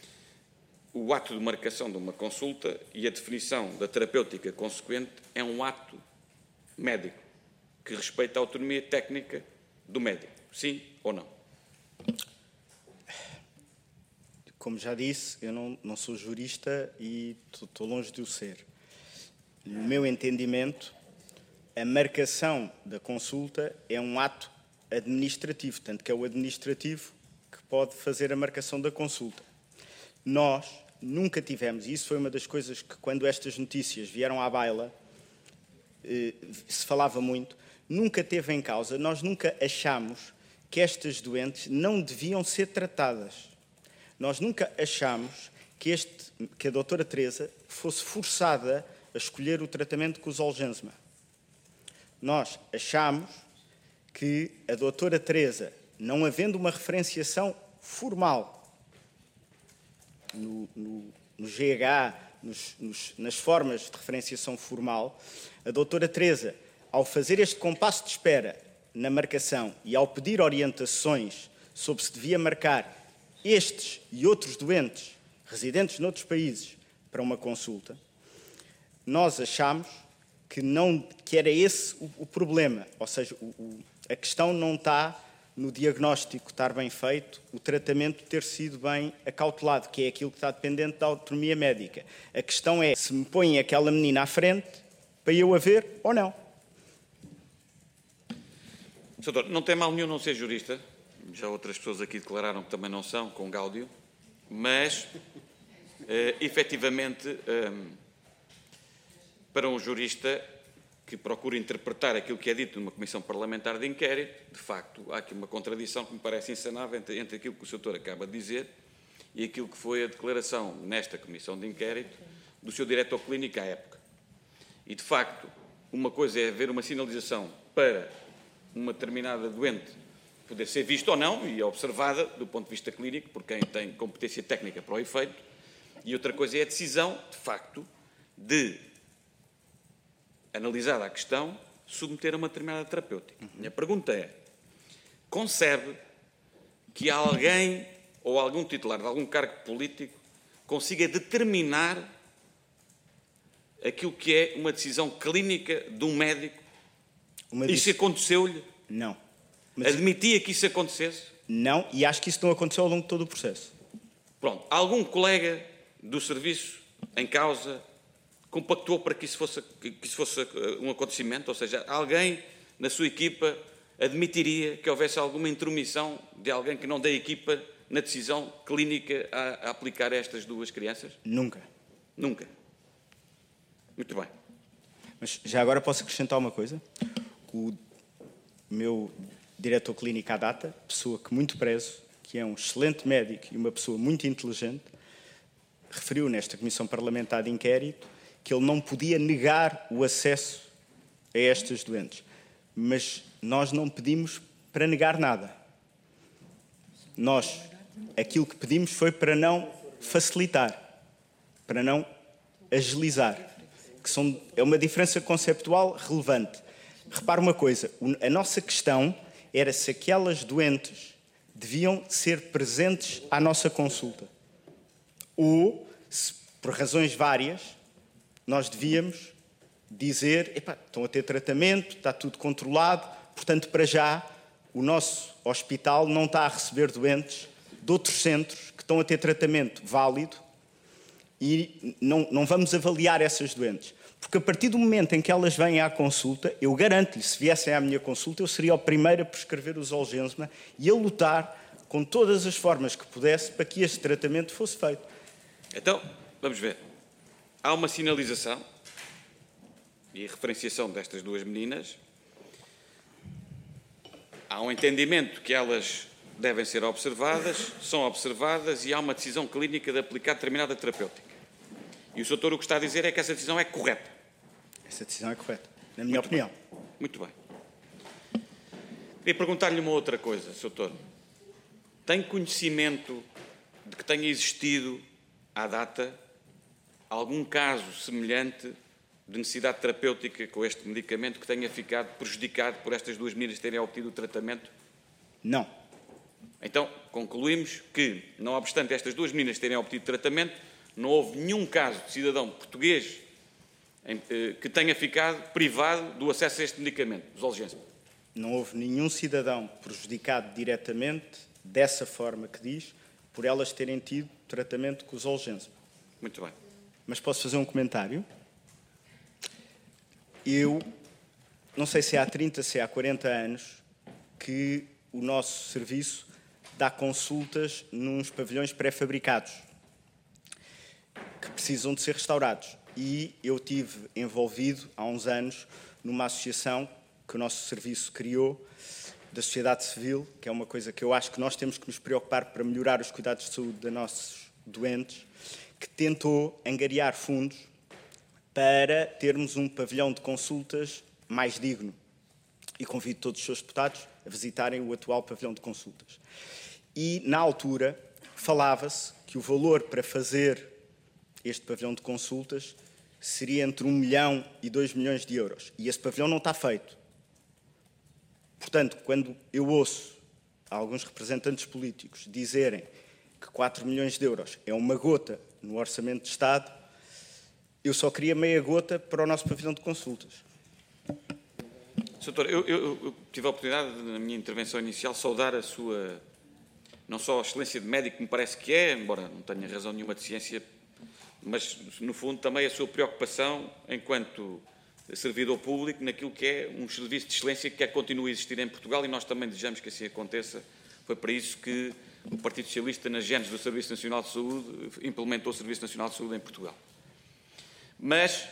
o ato de marcação de uma consulta e a definição da terapêutica consequente é um ato médico que respeita a autonomia técnica do médico, sim ou não? Como já disse, eu não, não sou jurista e estou longe de o ser. No meu entendimento, a marcação da consulta é um ato administrativo, tanto que é o administrativo que pode fazer a marcação da consulta. Nós nunca tivemos, e isso foi uma das coisas que, quando estas notícias vieram à baila, eh, se falava muito, nunca teve em causa, nós nunca achámos que estas doentes não deviam ser tratadas. Nós nunca achámos que, este, que a doutora Teresa fosse forçada a escolher o tratamento com o Zolgensma. Nós achámos que a doutora Teresa não havendo uma referenciação formal no, no, no G H, nos, nos, nas formas de referenciação formal, a doutora Teresa, ao fazer este compasso de espera na marcação e ao pedir orientações sobre se devia marcar estes e outros doentes residentes noutros países para uma consulta, nós achamos que, não, que era esse o, o problema. Ou seja, o, o, a questão não está no diagnóstico estar bem feito, o tratamento ter sido bem acautelado, que é aquilo que está dependente da autonomia médica. A questão é se me põem aquela menina à frente para eu a ver ou não. Doutor, não tem mal nenhum não ser jurista, já outras pessoas aqui declararam que também não são, com gáudio, mas, eh, efetivamente, eh, para um jurista que procura interpretar aquilo que é dito numa comissão parlamentar de inquérito, de facto, há aqui uma contradição que me parece insanável entre, entre aquilo que o doutor acaba de dizer e aquilo que foi a declaração nesta comissão de inquérito do seu diretor clínico à época. E, de facto, uma coisa é haver uma sinalização para uma determinada doente poder ser vista ou não e observada do ponto de vista clínico por quem tem competência técnica para o efeito, e outra coisa é a decisão, de facto, de, analisada a questão, submeter a uma determinada terapêutica. Minha pergunta é, concebe que alguém ou algum titular de algum cargo político consiga determinar aquilo que é uma decisão clínica de um médico? Uma isso aconteceu-lhe? Não. Mas admitia que isso acontecesse? Não, e acho que isso não aconteceu ao longo de todo o processo. Pronto. Algum colega do serviço em causa compactuou para que isso fosse, que isso fosse um acontecimento? Ou seja, alguém na sua equipa admitiria que houvesse alguma intromissão de alguém que não da equipa na decisão clínica a, a aplicar a estas duas crianças? Nunca. Nunca. Muito bem. Mas já agora posso acrescentar uma coisa? O meu diretor clínico à data, pessoa que muito prezo, que é um excelente médico e uma pessoa muito inteligente, referiu nesta comissão parlamentar de inquérito que ele não podia negar o acesso a estas doentes. Mas nós não pedimos para negar nada. Nós, aquilo que pedimos foi para não facilitar, para não agilizar, que são, é uma diferença conceptual relevante. Repare uma coisa, a nossa questão era se aquelas doentes deviam ser presentes à nossa consulta. Ou, se, por razões várias, nós devíamos dizer, epá, estão a ter tratamento, está tudo controlado, portanto, para já, o nosso hospital não está a receber doentes de outros centros que estão a ter tratamento válido e não, não vamos avaliar essas doentes. Porque a partir do momento em que elas vêm à consulta, eu garanto-lhe, se viessem à minha consulta, eu seria o primeiro a prescrever o Zolgensma e a lutar com todas as formas que pudesse para que este tratamento fosse feito. Então, vamos ver. Há uma sinalização e referenciação destas duas meninas. Há um entendimento que elas devem ser observadas, são observadas e há uma decisão clínica de aplicar determinada terapêutica. E o doutor o que está a dizer é que essa decisão é correta. Essa decisão é correta, na minha Muito opinião. Bem. Muito bem. Queria perguntar-lhe uma outra coisa, doutor. Tem conhecimento de que tenha existido, à data, algum caso semelhante de necessidade terapêutica com este medicamento que tenha ficado prejudicado por estas duas meninas terem obtido o tratamento? Não. Então, concluímos que, não obstante estas duas meninas terem obtido tratamento, não houve nenhum caso de cidadão português em, eh, que tenha ficado privado do acesso a este medicamento, Zolgensma. Não houve nenhum cidadão prejudicado diretamente, dessa forma que diz, por elas terem tido tratamento com o Zolgensma. Muito bem. Mas posso fazer um comentário? Eu, não sei se é há trinta, se é há quarenta anos, que o nosso serviço dá consultas nos pavilhões pré-fabricados, que precisam de ser restaurados. E eu tive envolvido, há uns anos, numa associação que o nosso serviço criou, da sociedade civil, que é uma coisa que eu acho que nós temos que nos preocupar para melhorar os cuidados de saúde dos nossos doentes, que tentou angariar fundos para termos um pavilhão de consultas mais digno. e convido todos os seus deputados a visitarem o atual pavilhão de consultas. E, na altura, falava-se que o valor para fazer este pavilhão de consultas seria entre um milhão e dois milhões de euros. E esse pavilhão não está feito. Portanto, quando eu ouço alguns representantes políticos dizerem que quatro milhões de euros é uma gota no orçamento de Estado, eu só queria meia gota para o nosso pavilhão de consultas. Doutor, eu, eu, eu tive a oportunidade, na minha intervenção inicial, saudar a sua, não só a excelência de médico, que me parece que é, embora não tenha razão nenhuma de ciência, mas, no fundo, também a sua preocupação enquanto servidor público naquilo que é um serviço de excelência que quer continuar a existir em Portugal, e nós também desejamos que assim aconteça. Foi para isso que o Partido Socialista, na gênese do Serviço Nacional de Saúde, implementou o Serviço Nacional de Saúde em Portugal. Mas,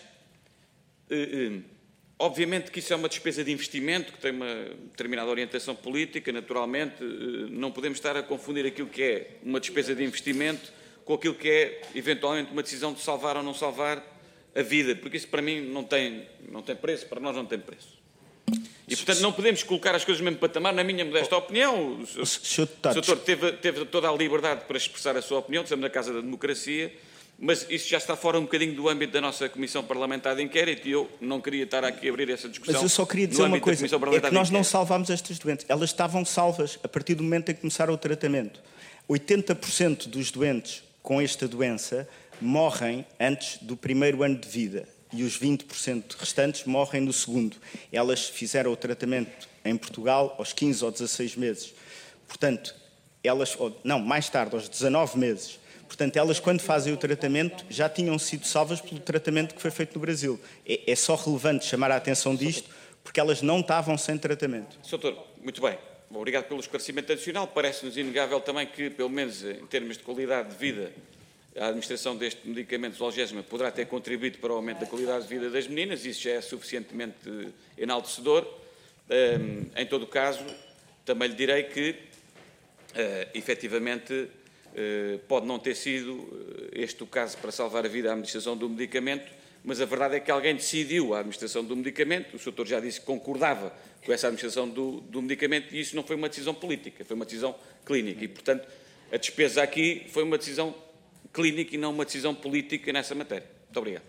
eh, eh, obviamente que isso é uma despesa de investimento, que tem uma determinada orientação política, naturalmente, eh, não podemos estar a confundir aquilo que é uma despesa de investimento com aquilo que é, eventualmente, uma decisão de salvar ou não salvar a vida, porque isso para mim não tem, não tem preço, para nós não tem preço. E, portanto, não podemos colocar as coisas no mesmo patamar, na minha modesta opinião. O senhor Doutor teve, teve toda a liberdade para expressar a sua opinião, estamos na Casa da Democracia, mas isso já está fora um bocadinho do âmbito da nossa Comissão Parlamentar de Inquérito e eu não queria estar aqui a abrir essa discussão. Mas eu só queria dizer uma coisa, é que nós não salvámos estas doentes. Elas estavam salvas a partir do momento em que começaram o tratamento. oitenta por cento dos doentes com esta doença morrem antes do primeiro ano de vida e os vinte por cento restantes morrem no segundo. Elas fizeram o tratamento em Portugal aos quinze ou dezasseis meses. Portanto, elas, não, mais tarde, aos dezanove meses. Portanto, elas, quando fazem o tratamento, já tinham sido salvas pelo tratamento que foi feito no Brasil. É, é só relevante chamar a atenção disto, porque elas não estavam sem tratamento. Doutor, muito bem. Obrigado pelo esclarecimento adicional. Parece-nos inegável também que, pelo menos em termos de qualidade de vida, a administração deste medicamento Zolgensma poderá ter contribuído para o aumento da qualidade de vida das meninas. Isso já é suficientemente enaltecedor. Um, em todo o caso, também lhe direi que, uh, efetivamente, uh, pode não ter sido este o caso para salvar a vida à administração do medicamento, mas a verdade é que alguém decidiu a administração do medicamento. O senhor Doutor já disse que concordava com essa administração do, do medicamento e isso não foi uma decisão política, foi uma decisão clínica. E, portanto, a despesa aqui foi uma decisão clínica e não uma decisão política nessa matéria. Muito obrigado.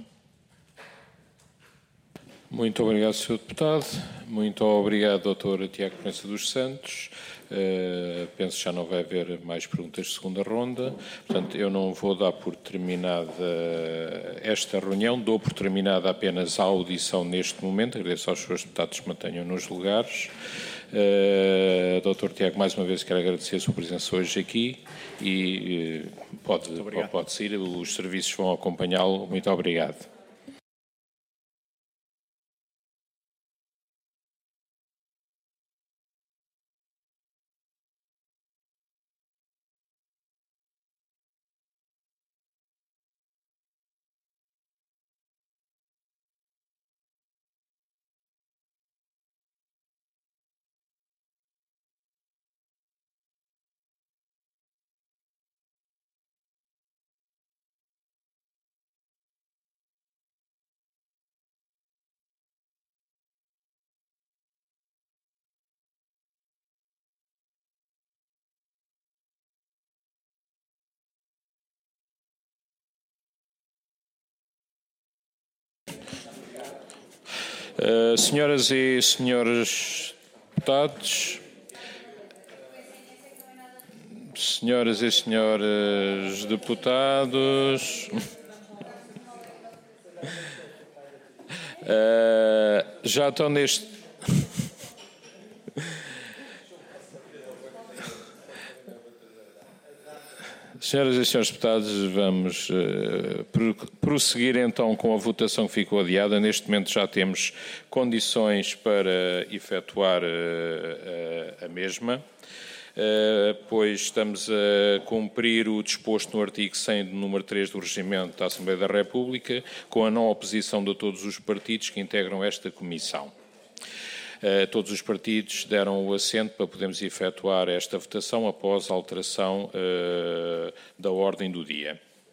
Muito obrigado, senhor Deputado. Muito obrigado, doutor Tiago Proença dos Santos. Uh, penso que já não vai haver mais perguntas de segunda ronda. Portanto, eu não vou dar por terminada esta reunião. Dou por terminada apenas a audição neste momento. Agradeço aos senhores deputados que mantenham nos lugares. Uh, doutor Tiago, mais uma vez quero agradecer a sua presença hoje aqui e uh, pode, pode, pode sair, os serviços vão acompanhá-lo. Muito obrigado. Uh, senhoras e senhores deputados, senhoras e senhores deputados, uh, já estão neste... Senhoras e senhores deputados, vamos uh, prosseguir então com a votação que ficou adiada. Neste momento já temos condições para efetuar uh, uh, a mesma, uh, pois estamos a cumprir o disposto no artigo cem, número três do Regimento da Assembleia da República, com a não oposição de todos os partidos que integram esta comissão. Uh, todos os partidos deram o assento para podermos efetuar esta votação após a alteração uh, da ordem do dia.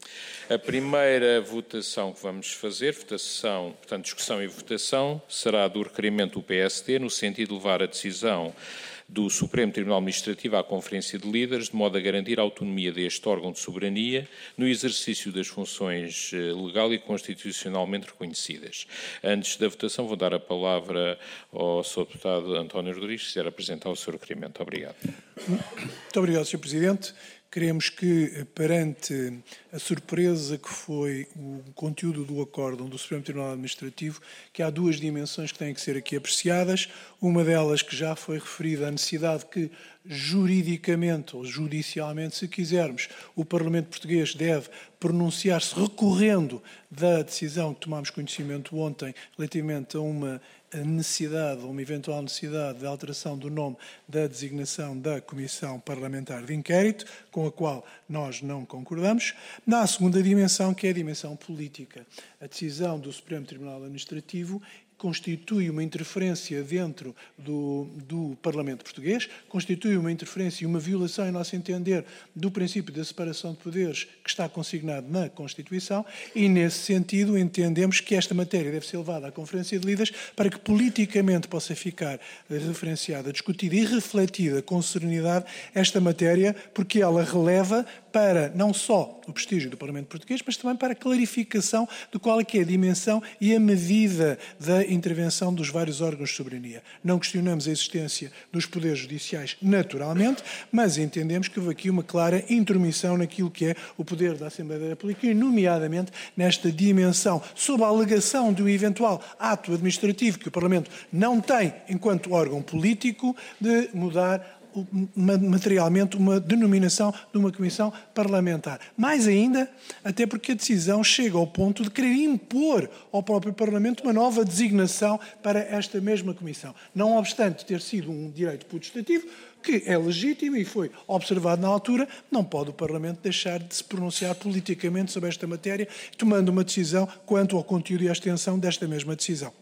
A primeira votação que vamos fazer, votação, portanto, discussão e votação, será do requerimento do P S D, no sentido de levar a decisão do Supremo Tribunal Administrativo à Conferência de Líderes, de modo a garantir a autonomia deste órgão de soberania no exercício das funções legal e constitucionalmente reconhecidas. Antes da votação, vou dar a palavra ao senhor Deputado António Rodrigues, se quiser apresentar o seu requerimento. Obrigado. Muito obrigado, senhor Presidente. Queremos que, perante a surpresa que foi o conteúdo do acórdão do Supremo Tribunal Administrativo, que há duas dimensões que têm que ser aqui apreciadas. Uma delas que já foi referida, a necessidade que, juridicamente ou judicialmente, se quisermos, o Parlamento português deve pronunciar-se recorrendo da decisão que tomámos conhecimento ontem relativamente a uma necessidade, ou uma eventual necessidade de alteração do nome da designação da Comissão Parlamentar de Inquérito, com a qual nós não concordamos. Na a segunda dimensão, que é a dimensão política. A decisão do Supremo Tribunal Administrativo constitui uma interferência dentro do, do Parlamento português, constitui uma interferência e uma violação, em nosso entender, do princípio da separação de poderes que está consignado na Constituição e, nesse sentido, entendemos que esta matéria deve ser levada à Conferência de Líderes para que politicamente possa ficar referenciada, discutida e refletida com serenidade esta matéria, porque ela releva para não só o prestígio do Parlamento português, mas também para a clarificação de qual é que é a dimensão e a medida da intervenção dos vários órgãos de soberania. Não questionamos a existência dos poderes judiciais naturalmente, mas entendemos que houve aqui uma clara intromissão naquilo que é o poder da Assembleia da República e, nomeadamente, nesta dimensão, sob a alegação de um eventual ato administrativo que o Parlamento não tem, enquanto órgão político, de mudar materialmente uma denominação de uma comissão parlamentar. Mais ainda, até porque a decisão chega ao ponto de querer impor ao próprio Parlamento uma nova designação para esta mesma comissão. Não obstante ter sido um direito putestativo, que é legítimo e foi observado na altura, não pode o Parlamento deixar de se pronunciar politicamente sobre esta matéria, tomando uma decisão quanto ao conteúdo e à extensão desta mesma decisão.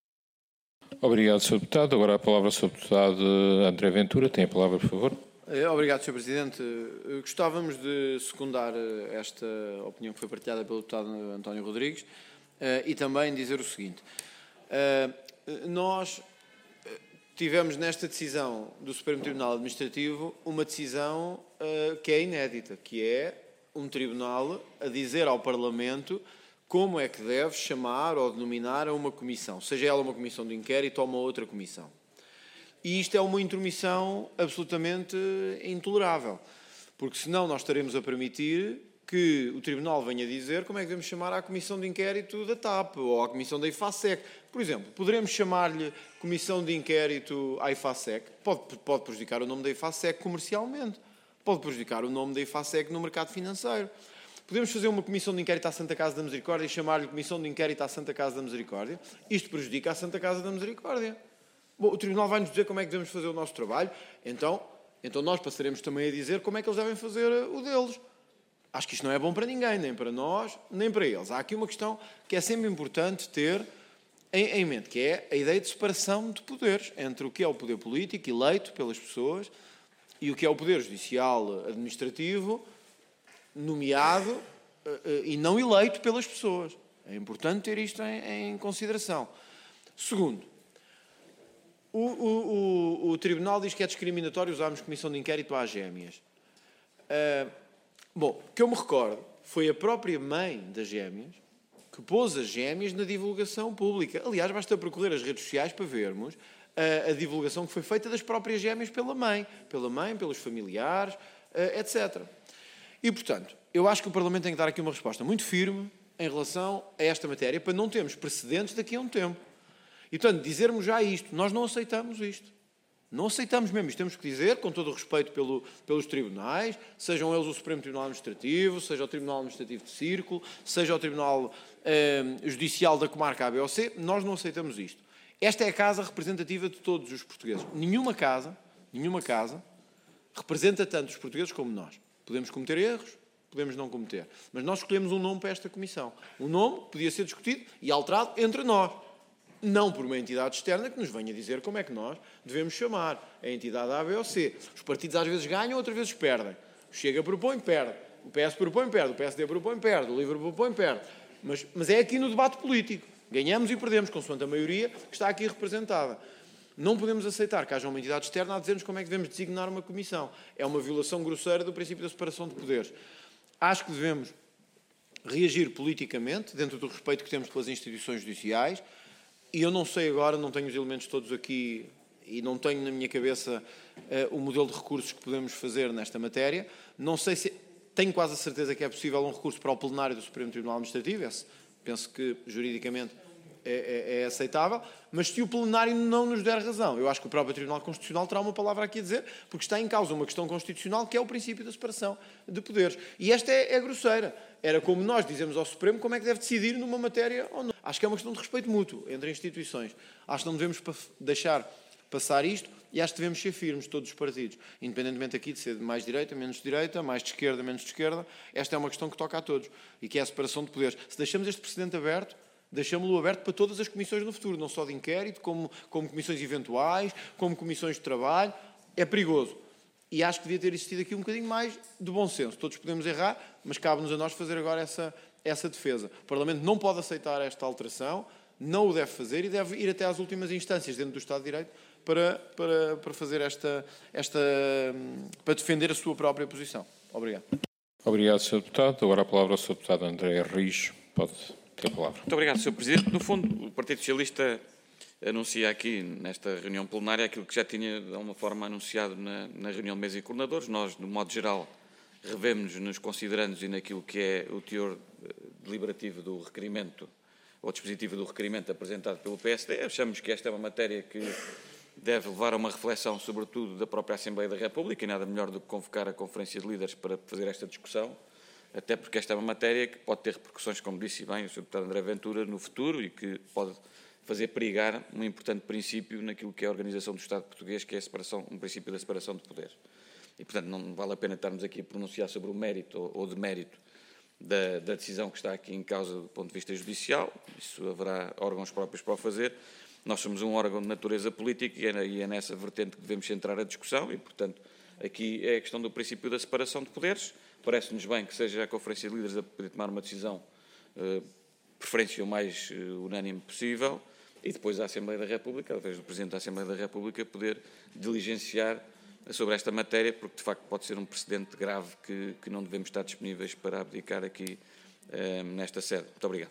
Obrigado, senhor Deputado. Agora a palavra ao senhor Deputado André Ventura. Tem a palavra, por favor. Obrigado, senhor Presidente. Gostávamos de secundar esta opinião que foi partilhada pelo Deputado António Rodrigues e também dizer o seguinte. Nós tivemos nesta decisão do Supremo Tribunal Administrativo uma decisão que é inédita, que é um tribunal a dizer ao Parlamento como é que deve chamar ou denominar a uma comissão, seja ela uma comissão de inquérito ou uma outra comissão. E isto é uma intromissão absolutamente intolerável, porque senão nós estaremos a permitir que o Tribunal venha dizer como é que devemos chamar à comissão de inquérito da T A P ou à comissão da IFASEC. Por exemplo, poderemos chamar-lhe comissão de inquérito à IFASEC, pode, pode prejudicar o nome da IFASEC comercialmente, pode prejudicar o nome da IFASEC no mercado financeiro. Podemos fazer uma comissão de inquérito à Santa Casa da Misericórdia e chamar-lhe comissão de inquérito à Santa Casa da Misericórdia. Isto prejudica a Santa Casa da Misericórdia. Bom, o Tribunal vai-nos dizer como é que devemos fazer o nosso trabalho, então, então nós passaremos também a dizer como é que eles devem fazer o deles. Acho que isto não é bom para ninguém, nem para nós, nem para eles. Há aqui uma questão que é sempre importante ter em, em mente, que é a ideia de separação de poderes entre o que é o poder político, eleito pelas pessoas, e o que é o poder judicial administrativo, nomeado uh, uh, e não eleito pelas pessoas. É importante ter isto em, em consideração. Segundo, o, o, o, o Tribunal diz que é discriminatório usarmos comissão de inquérito às gêmeas. Uh, bom, que eu me recordo, foi a própria mãe das gêmeas que pôs as gêmeas na divulgação pública. Aliás, basta percorrer as redes sociais para vermos a, a divulgação que foi feita das próprias gêmeas pela mãe, pela mãe, pelos familiares, uh, etcétera. E, portanto, eu acho que o Parlamento tem que dar aqui uma resposta muito firme em relação a esta matéria para não termos precedentes daqui a um tempo. E, portanto, dizermos já isto. Nós não aceitamos isto. Não aceitamos mesmo. Isto temos que dizer, com todo o respeito pelo, pelos tribunais, sejam eles o Supremo Tribunal Administrativo, seja o Tribunal Administrativo de Círculo, seja o Tribunal eh, Judicial da Comarca A B ou C, nós não aceitamos isto. Esta é a casa representativa de todos os portugueses. Nenhuma casa, nenhuma casa representa tanto os portugueses como nós. Podemos cometer erros, podemos não cometer. Mas nós escolhemos um nome para esta comissão. Um nome que podia ser discutido e alterado entre nós. Não por uma entidade externa que nos venha dizer como é que nós devemos chamar a entidade A, B ou C. Os partidos às vezes ganham, outras vezes perdem. O Chega propõe, perde. O P S propõe, perde. O P S D propõe, perde. O LIVRE propõe, perde. Mas, mas é aqui no debate político. Ganhamos e perdemos, consoante a maioria que está aqui representada. Não podemos aceitar que haja uma entidade externa a dizer-nos como é que devemos designar uma comissão. É uma violação grosseira do princípio da separação de poderes. Acho que devemos reagir politicamente, dentro do respeito que temos pelas instituições judiciais, e eu não sei agora, não tenho os elementos todos aqui e não tenho na minha cabeça uh, o modelo de recursos que podemos fazer nesta matéria. Não sei se... Tenho quase a certeza que é possível um recurso para o plenário do Supremo Tribunal Administrativo. Esse, penso que, juridicamente, é, é, é aceitável. Mas se o plenário não nos der razão, eu acho que o próprio Tribunal Constitucional terá uma palavra aqui a dizer, porque está em causa uma questão constitucional que é o princípio da separação de poderes. E esta é, é grosseira. Era como nós dizemos ao Supremo como é que deve decidir numa matéria ou não. Acho que é uma questão de respeito mútuo entre instituições. Acho que não devemos deixar passar isto e acho que devemos ser firmes, todos os partidos. Independentemente aqui de ser de mais direita, menos de direita, mais de esquerda, menos de esquerda, esta é uma questão que toca a todos e que é a separação de poderes. Se deixamos este precedente aberto, deixamos-lo aberto para todas as comissões no futuro, não só de inquérito, como, como comissões eventuais, como comissões de trabalho. É perigoso. E acho que devia ter existido aqui um bocadinho mais de bom senso. Todos podemos errar, mas cabe-nos a nós fazer agora essa, essa defesa. O Parlamento não pode aceitar esta alteração, não o deve fazer e deve ir até às últimas instâncias dentro do Estado de Direito para, para, para fazer esta, esta... para defender a sua própria posição. Obrigado. Obrigado, senhor Deputado. Agora a palavra ao senhor Deputado André Rijo. Pode ter a palavra. Muito obrigado, senhor Presidente. No fundo, o Partido Socialista anuncia aqui, nesta reunião plenária, aquilo que já tinha, de alguma forma, anunciado na, na reunião de mesa e coordenadores. Nós, de modo geral, revemos-nos nos considerandos e naquilo que é o teor deliberativo do requerimento, ou dispositivo do requerimento apresentado pelo P S D. Achamos que esta é uma matéria que deve levar a uma reflexão, sobretudo, da própria Assembleia da República, e nada melhor do que convocar a Conferência de Líderes para fazer esta discussão, até porque esta é uma matéria que pode ter repercussões, como disse bem o senhor Deputado André Ventura, no futuro e que pode fazer perigar um importante princípio naquilo que é a organização do Estado português, que é a separação, um princípio da separação de poderes. E, portanto, não vale a pena estarmos aqui a pronunciar sobre o mérito ou, ou demérito da, da decisão que está aqui em causa do ponto de vista judicial. Isso haverá órgãos próprios para o fazer. Nós somos um órgão de natureza política e é, e é nessa vertente que devemos centrar a discussão e, portanto, aqui é a questão do princípio da separação de poderes. Parece-nos bem que seja a Conferência de Líderes a poder tomar uma decisão, eh, preferência o mais eh, unânime possível, e depois a Assembleia da República, através do Presidente da Assembleia da República, poder diligenciar sobre esta matéria, porque de facto pode ser um precedente grave que, que não devemos estar disponíveis para abdicar aqui eh, nesta sede. Muito obrigado.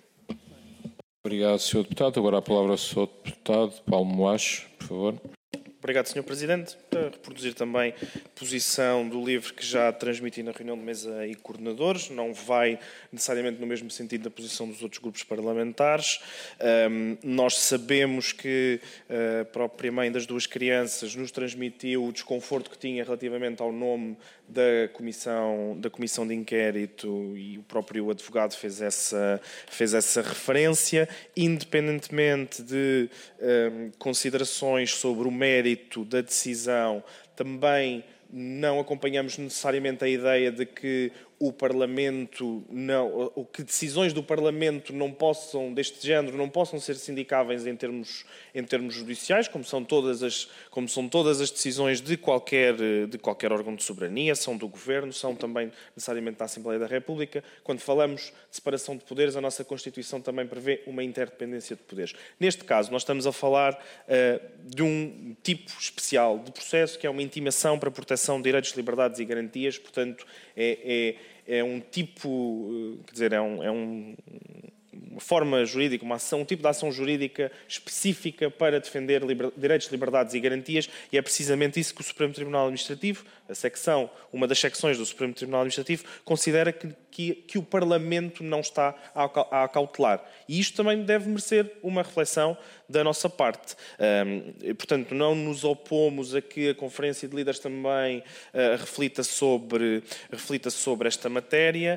Obrigado, senhor Deputado. Agora a palavra ao senhor Deputado Paulo Moacho, por favor. Obrigado, senhor Presidente. Para reproduzir também a posição do LIVRE que já transmiti na reunião de mesa e coordenadores, não vai necessariamente no mesmo sentido da posição dos outros grupos parlamentares. Um, nós sabemos que a própria mãe das duas crianças nos transmitiu o desconforto que tinha relativamente ao nome da comissão, da comissão de inquérito e o próprio advogado fez essa, fez essa referência, independentemente de um, considerações sobre o mérito da decisão, também não acompanhamos necessariamente a ideia de que o Parlamento não, ou que decisões do Parlamento não possam, deste género, não possam ser sindicáveis em termos, em termos judiciais, como são todas as, como são todas as decisões de qualquer, de qualquer órgão de soberania, são do Governo, são também necessariamente da Assembleia da República. Quando falamos de separação de poderes, a nossa Constituição também prevê uma interdependência de poderes. Neste caso, nós estamos a falar uh, de um tipo especial de processo, que é uma intimação para a proteção de direitos, liberdades e garantias, portanto, é... é É um tipo, quer dizer, é, um, é um, uma forma jurídica, uma ação, um tipo de ação jurídica específica para defender liber, direitos, liberdades e garantias, e é precisamente isso que o Supremo Tribunal Administrativo, a secção, uma das secções do Supremo Tribunal Administrativo, considera que, que, que o Parlamento não está a acautelar. E isto também deve merecer uma reflexão da nossa parte. Um, e, portanto, não nos opomos a que a Conferência de Líderes também uh, reflita, sobre, reflita sobre esta matéria,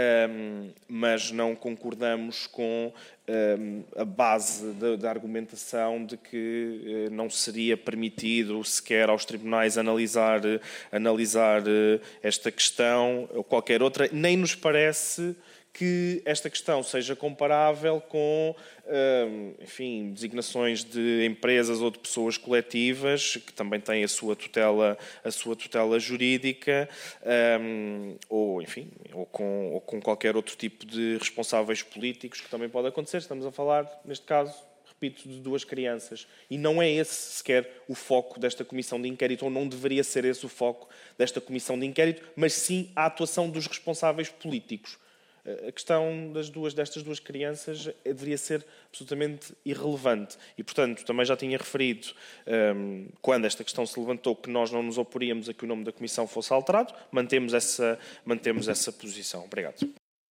um, mas não concordamos com um, a base da, da argumentação de que uh, não seria permitido sequer aos tribunais analisar, analisar uh, esta questão ou qualquer outra. Nem nos parece que esta questão seja comparável com, enfim, designações de empresas ou de pessoas coletivas que também têm a sua tutela, a sua tutela jurídica, ou, enfim, ou com, ou com qualquer outro tipo de responsáveis políticos que também pode acontecer. Estamos a falar, neste caso, repito, de duas crianças. E não é esse sequer o foco desta comissão de inquérito, ou não deveria ser esse o foco desta comissão de inquérito, mas sim a atuação dos responsáveis políticos. A questão das duas, destas duas crianças deveria ser absolutamente irrelevante. E, portanto, também já tinha referido, um, quando esta questão se levantou, que nós não nos oporíamos a que o nome da comissão fosse alterado. Mantemos essa, mantemos essa posição. Obrigado.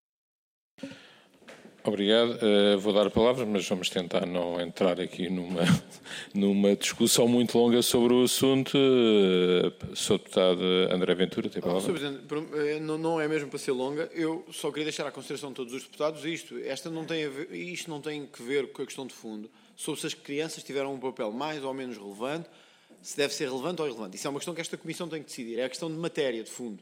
Obrigado. Uh, vou dar a palavra, mas vamos tentar não entrar aqui numa, numa discussão muito longa sobre o assunto. Uh, Sou deputado André Ventura, tem a palavra. Oh, Senhor Presidente, não, não é mesmo para ser longa. Eu só queria deixar à consideração de todos os deputados isto. Esta não tem a ver, isto não tem que ver com a questão de fundo, sobre se as crianças tiveram um papel mais ou menos relevante, se deve ser relevante ou irrelevante. Isso é uma questão que esta Comissão tem que decidir. É a questão de matéria, de fundo.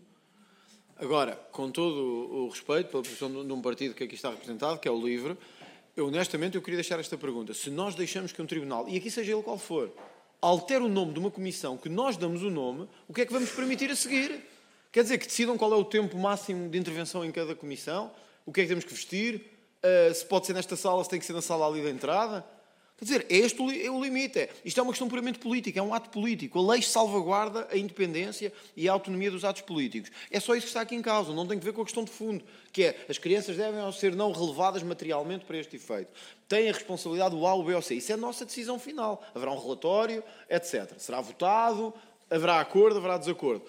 Agora, com todo o respeito pela posição de um partido que aqui está representado, que é o LIVRE, eu, honestamente, eu queria deixar esta pergunta. Se nós deixamos que um tribunal, e aqui seja ele qual for, altere o nome de uma comissão que nós damos o nome, o que é que vamos permitir a seguir? Quer dizer, que decidam qual é o tempo máximo de intervenção em cada comissão, o que é que temos que vestir, uh, se pode ser nesta sala, se tem que ser na sala ali da entrada. Quer dizer, é este o limite. É. Isto é uma questão puramente política, é um ato político. A lei salvaguarda a independência e a autonomia dos atos políticos. É só isso que está aqui em causa, não tem que ver com a questão de fundo, que é as crianças devem ser não relevadas materialmente para este efeito. Têm a responsabilidade do A, o B ou C. Isso é a nossa decisão final. Haverá um relatório, etcétera. Será votado, haverá acordo, haverá desacordo.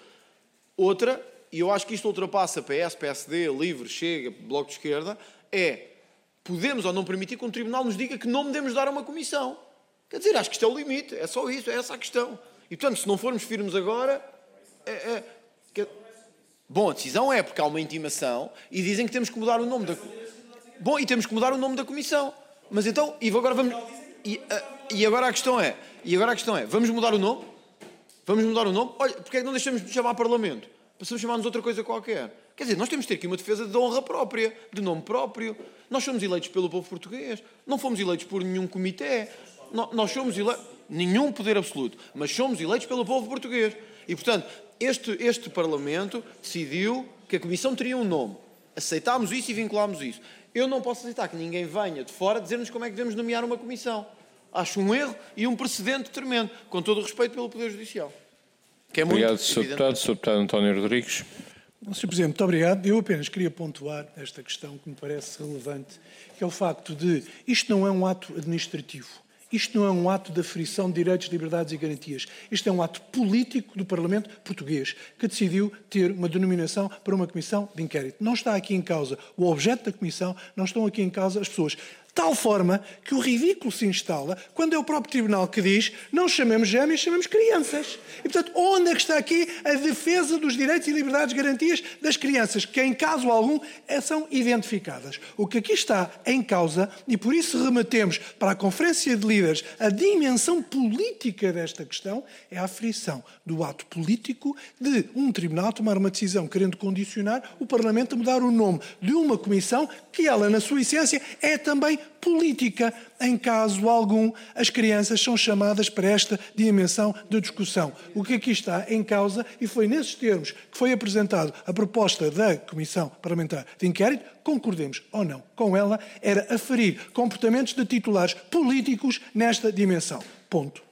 Outra, e eu acho que isto ultrapassa P S, P S D, LIVRE, Chega, Bloco de Esquerda, é... podemos ou não permitir que um tribunal nos diga que nome devemos dar a uma comissão. Quer dizer, acho que isto é o limite. É só isso, é essa a questão. E, portanto, se não formos firmes agora... É, é, que... Bom, a decisão é porque há uma intimação e dizem que temos que mudar o nome da... Bom, e temos que mudar o nome da comissão. Mas então... E agora vamos... E, e agora a questão é... E agora a questão é... Vamos mudar o nome? Vamos mudar o nome? Olha, porque é que não deixamos de chamar Parlamento? Passamos a chamar-nos outra coisa qualquer. Quer dizer, nós temos de ter aqui uma defesa de honra própria, de nome próprio. Nós somos eleitos pelo povo português. Não fomos eleitos por nenhum comitê. Nós somos eleitos... Nenhum poder absoluto. Mas somos eleitos pelo povo português. E, portanto, este, este Parlamento decidiu que a Comissão teria um nome. Aceitámos isso e vinculámos isso. Eu não posso aceitar que ninguém venha de fora dizer-nos como é que devemos nomear uma Comissão. Acho um erro e um precedente tremendo, com todo o respeito pelo Poder Judicial. Que é obrigado, muito senhor Deputado. senhor Deputado António Rodrigues. senhor Presidente, muito obrigado. Eu apenas queria pontuar esta questão que me parece relevante, que é o facto de isto não é um ato administrativo. Isto não é um ato de aferição de direitos, liberdades e garantias. Isto é um ato político do Parlamento português, que decidiu ter uma denominação para uma comissão de inquérito. Não está aqui em causa o objeto da comissão, não estão aqui em causa as pessoas. Tal forma que o ridículo se instala quando é o próprio Tribunal que diz não chamemos gêmeos, chamemos crianças. E, portanto, onde é que está aqui a defesa dos direitos e liberdades e garantias das crianças, que em caso algum são identificadas? O que aqui está em causa, e por isso remetemos para a Conferência de Líderes a dimensão política desta questão, é a aferição do ato político de um Tribunal tomar uma decisão querendo condicionar o Parlamento a mudar o nome de uma comissão que ela, na sua essência, é também política. Em caso algum, as crianças são chamadas para esta dimensão de discussão. O que aqui está em causa, e foi nesses termos que foi apresentado a proposta da Comissão Parlamentar de Inquérito, concordemos ou não com ela, era aferir comportamentos de titulares políticos nesta dimensão. Ponto.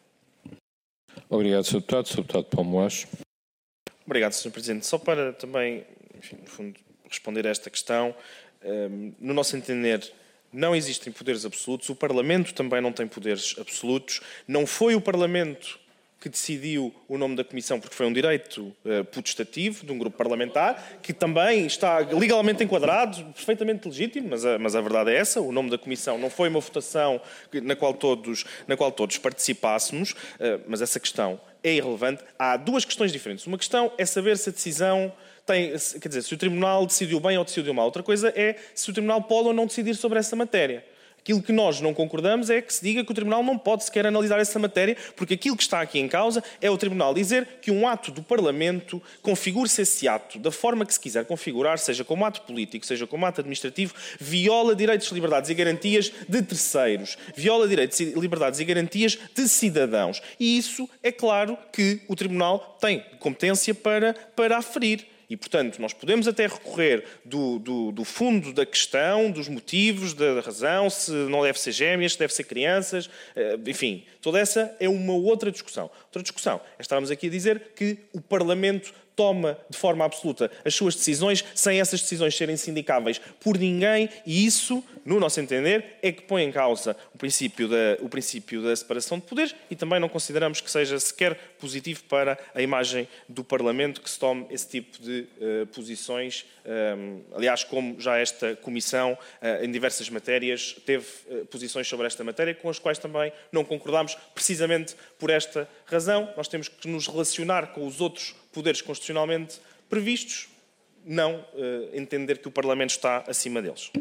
Obrigado, senhor Deputado. senhor Deputado Paulo Moacho. Obrigado, senhor Presidente. Só para também, enfim, no fundo, responder a esta questão, um, no nosso entender, não existem poderes absolutos, o Parlamento também não tem poderes absolutos, não foi o Parlamento que decidiu o nome da Comissão, porque foi um direito uh, putestativo de um grupo parlamentar, que também está legalmente enquadrado, perfeitamente legítimo, mas a, mas a verdade é essa, o nome da Comissão não foi uma votação na qual todos, na qual todos participássemos, uh, mas essa questão é irrelevante. Há duas questões diferentes. Uma questão é saber se a decisão tem, quer dizer, se o Tribunal decidiu bem ou decidiu mal. Outra coisa é se o Tribunal pode ou não decidir sobre essa matéria. Aquilo que nós não concordamos é que se diga que o Tribunal não pode sequer analisar essa matéria, porque aquilo que está aqui em causa é o Tribunal dizer que um ato do Parlamento, configure-se esse ato da forma que se quiser configurar, seja como ato político, seja como ato administrativo, viola direitos, liberdades e garantias de terceiros, viola direitos, liberdades e garantias de cidadãos. E isso é claro que o Tribunal tem competência para, para aferir. E, portanto, nós podemos até recorrer do, do, do fundo da questão, dos motivos, da razão, se não deve ser gêmeas, se deve ser crianças, enfim, toda essa é uma outra discussão. Outra discussão é estarmos aqui a dizer que o Parlamento toma de forma absoluta as suas decisões sem essas decisões serem sindicáveis por ninguém, e isso, no nosso entender, é que põe em causa o princípio da, o princípio da separação de poderes, e também não consideramos que seja sequer positivo para a imagem do Parlamento que se tome esse tipo de uh, posições. Um, aliás, como já esta Comissão, uh, em diversas matérias, teve uh, posições sobre esta matéria, com as quais também não concordamos, precisamente por esta razão. Nós temos que nos relacionar com os outros poderes constitucionalmente previstos, não uh, entender que o Parlamento está acima deles.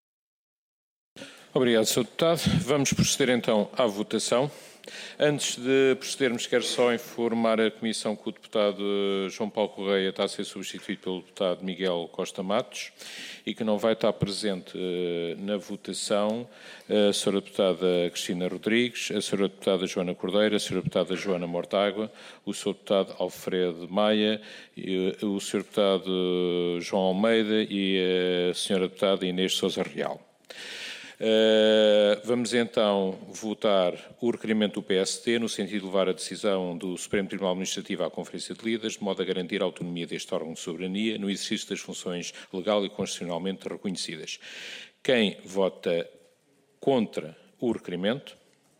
Obrigado, senhor Deputado. Vamos proceder então à votação. Antes de procedermos, quero só informar a Comissão que o deputado João Paulo Correia está a ser substituído pelo deputado Miguel Costa Matos e que não vai estar presente na votação a senhora deputada Cristina Rodrigues, a senhora deputada Joana Cordeiro, a senhora deputada Joana Mortágua, o senhor deputado Alfredo Maia, o senhor deputado João Almeida e a senhora deputada Inês Sousa Real. Uh, vamos então votar o requerimento do P S D no sentido de levar a decisão do Supremo Tribunal Administrativo à Conferência de Líderes, de modo a garantir a autonomia deste órgão de soberania no exercício das funções legal e constitucionalmente reconhecidas. Quem vota contra o requerimento?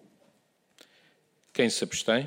Quem se abstém?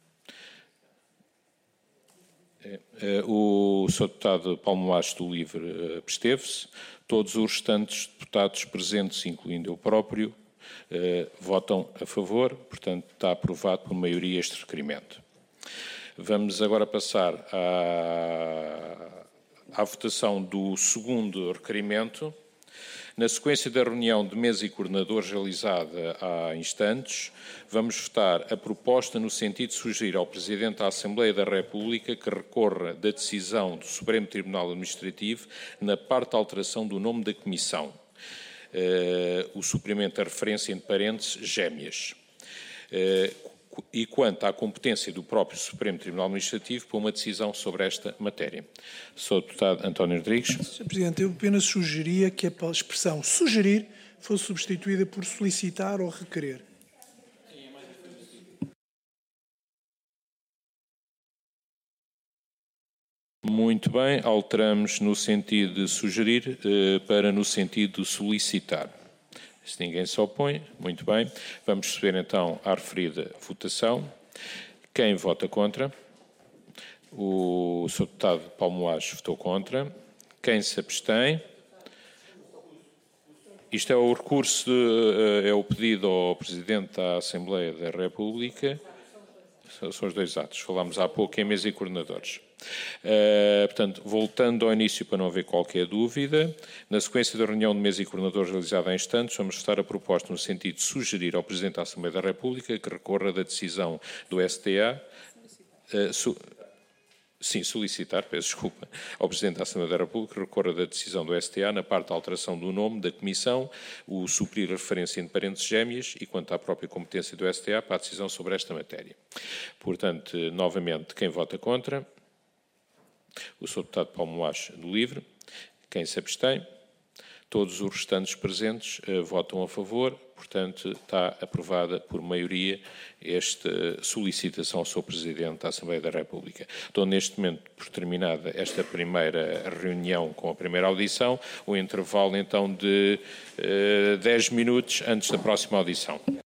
O senhor deputado Paulo Moares do Livre absteve-se. Todos os restantes deputados presentes, incluindo eu próprio, eh, votam a favor. Portanto, está aprovado por maioria este requerimento. Vamos agora passar à, à votação do segundo requerimento. Na sequência da reunião de mesa e coordenadores realizada há instantes, vamos votar a proposta no sentido de sugerir ao Presidente da Assembleia da República que recorra da decisão do Supremo Tribunal Administrativo na parte de alteração do nome da Comissão, uh, o suprimento da referência entre parênteses gêmeas. Uh, e quanto à competência do próprio Supremo Tribunal Administrativo para uma decisão sobre esta matéria. senhor Deputado António Rodrigues. senhor Presidente, eu apenas sugeria que a expressão sugerir fosse substituída por solicitar ou requerer. Muito bem, alteramos no sentido de sugerir eh, para no sentido de solicitar. Se ninguém se opõe, muito bem. Vamos proceder então à referida votação. Quem vota contra? O senhor deputado Paulo Moares votou contra. Quem se abstém? Isto é o recurso, de, é o pedido ao Presidente da Assembleia da República. São os dois atos. Falámos há pouco em mesa e coordenadores. Uh, portanto, voltando ao início para não haver qualquer dúvida, na sequência da reunião de mesa e coordenadores realizada há instantes, vamos votar a proposta no sentido de sugerir ao Presidente da Assembleia da República que recorra da decisão do S T A, uh, su sim, solicitar, peço desculpa, ao Presidente da Assembleia da República que recorra da decisão do S T A na parte da alteração do nome da Comissão, o suprir a referência entre parênteses gêmeas e quanto à própria competência do S T A para a decisão sobre esta matéria. Portanto, novamente, quem vota contra? O senhor deputado Paulo Moares do Livre. Quem se abstém? Todos os restantes presentes uh, votam a favor. Portanto, está aprovada por maioria esta solicitação ao senhor Presidente da Assembleia da República. Estou neste momento por terminada esta primeira reunião com a primeira audição. O intervalo então de uh, dez minutos antes da próxima audição.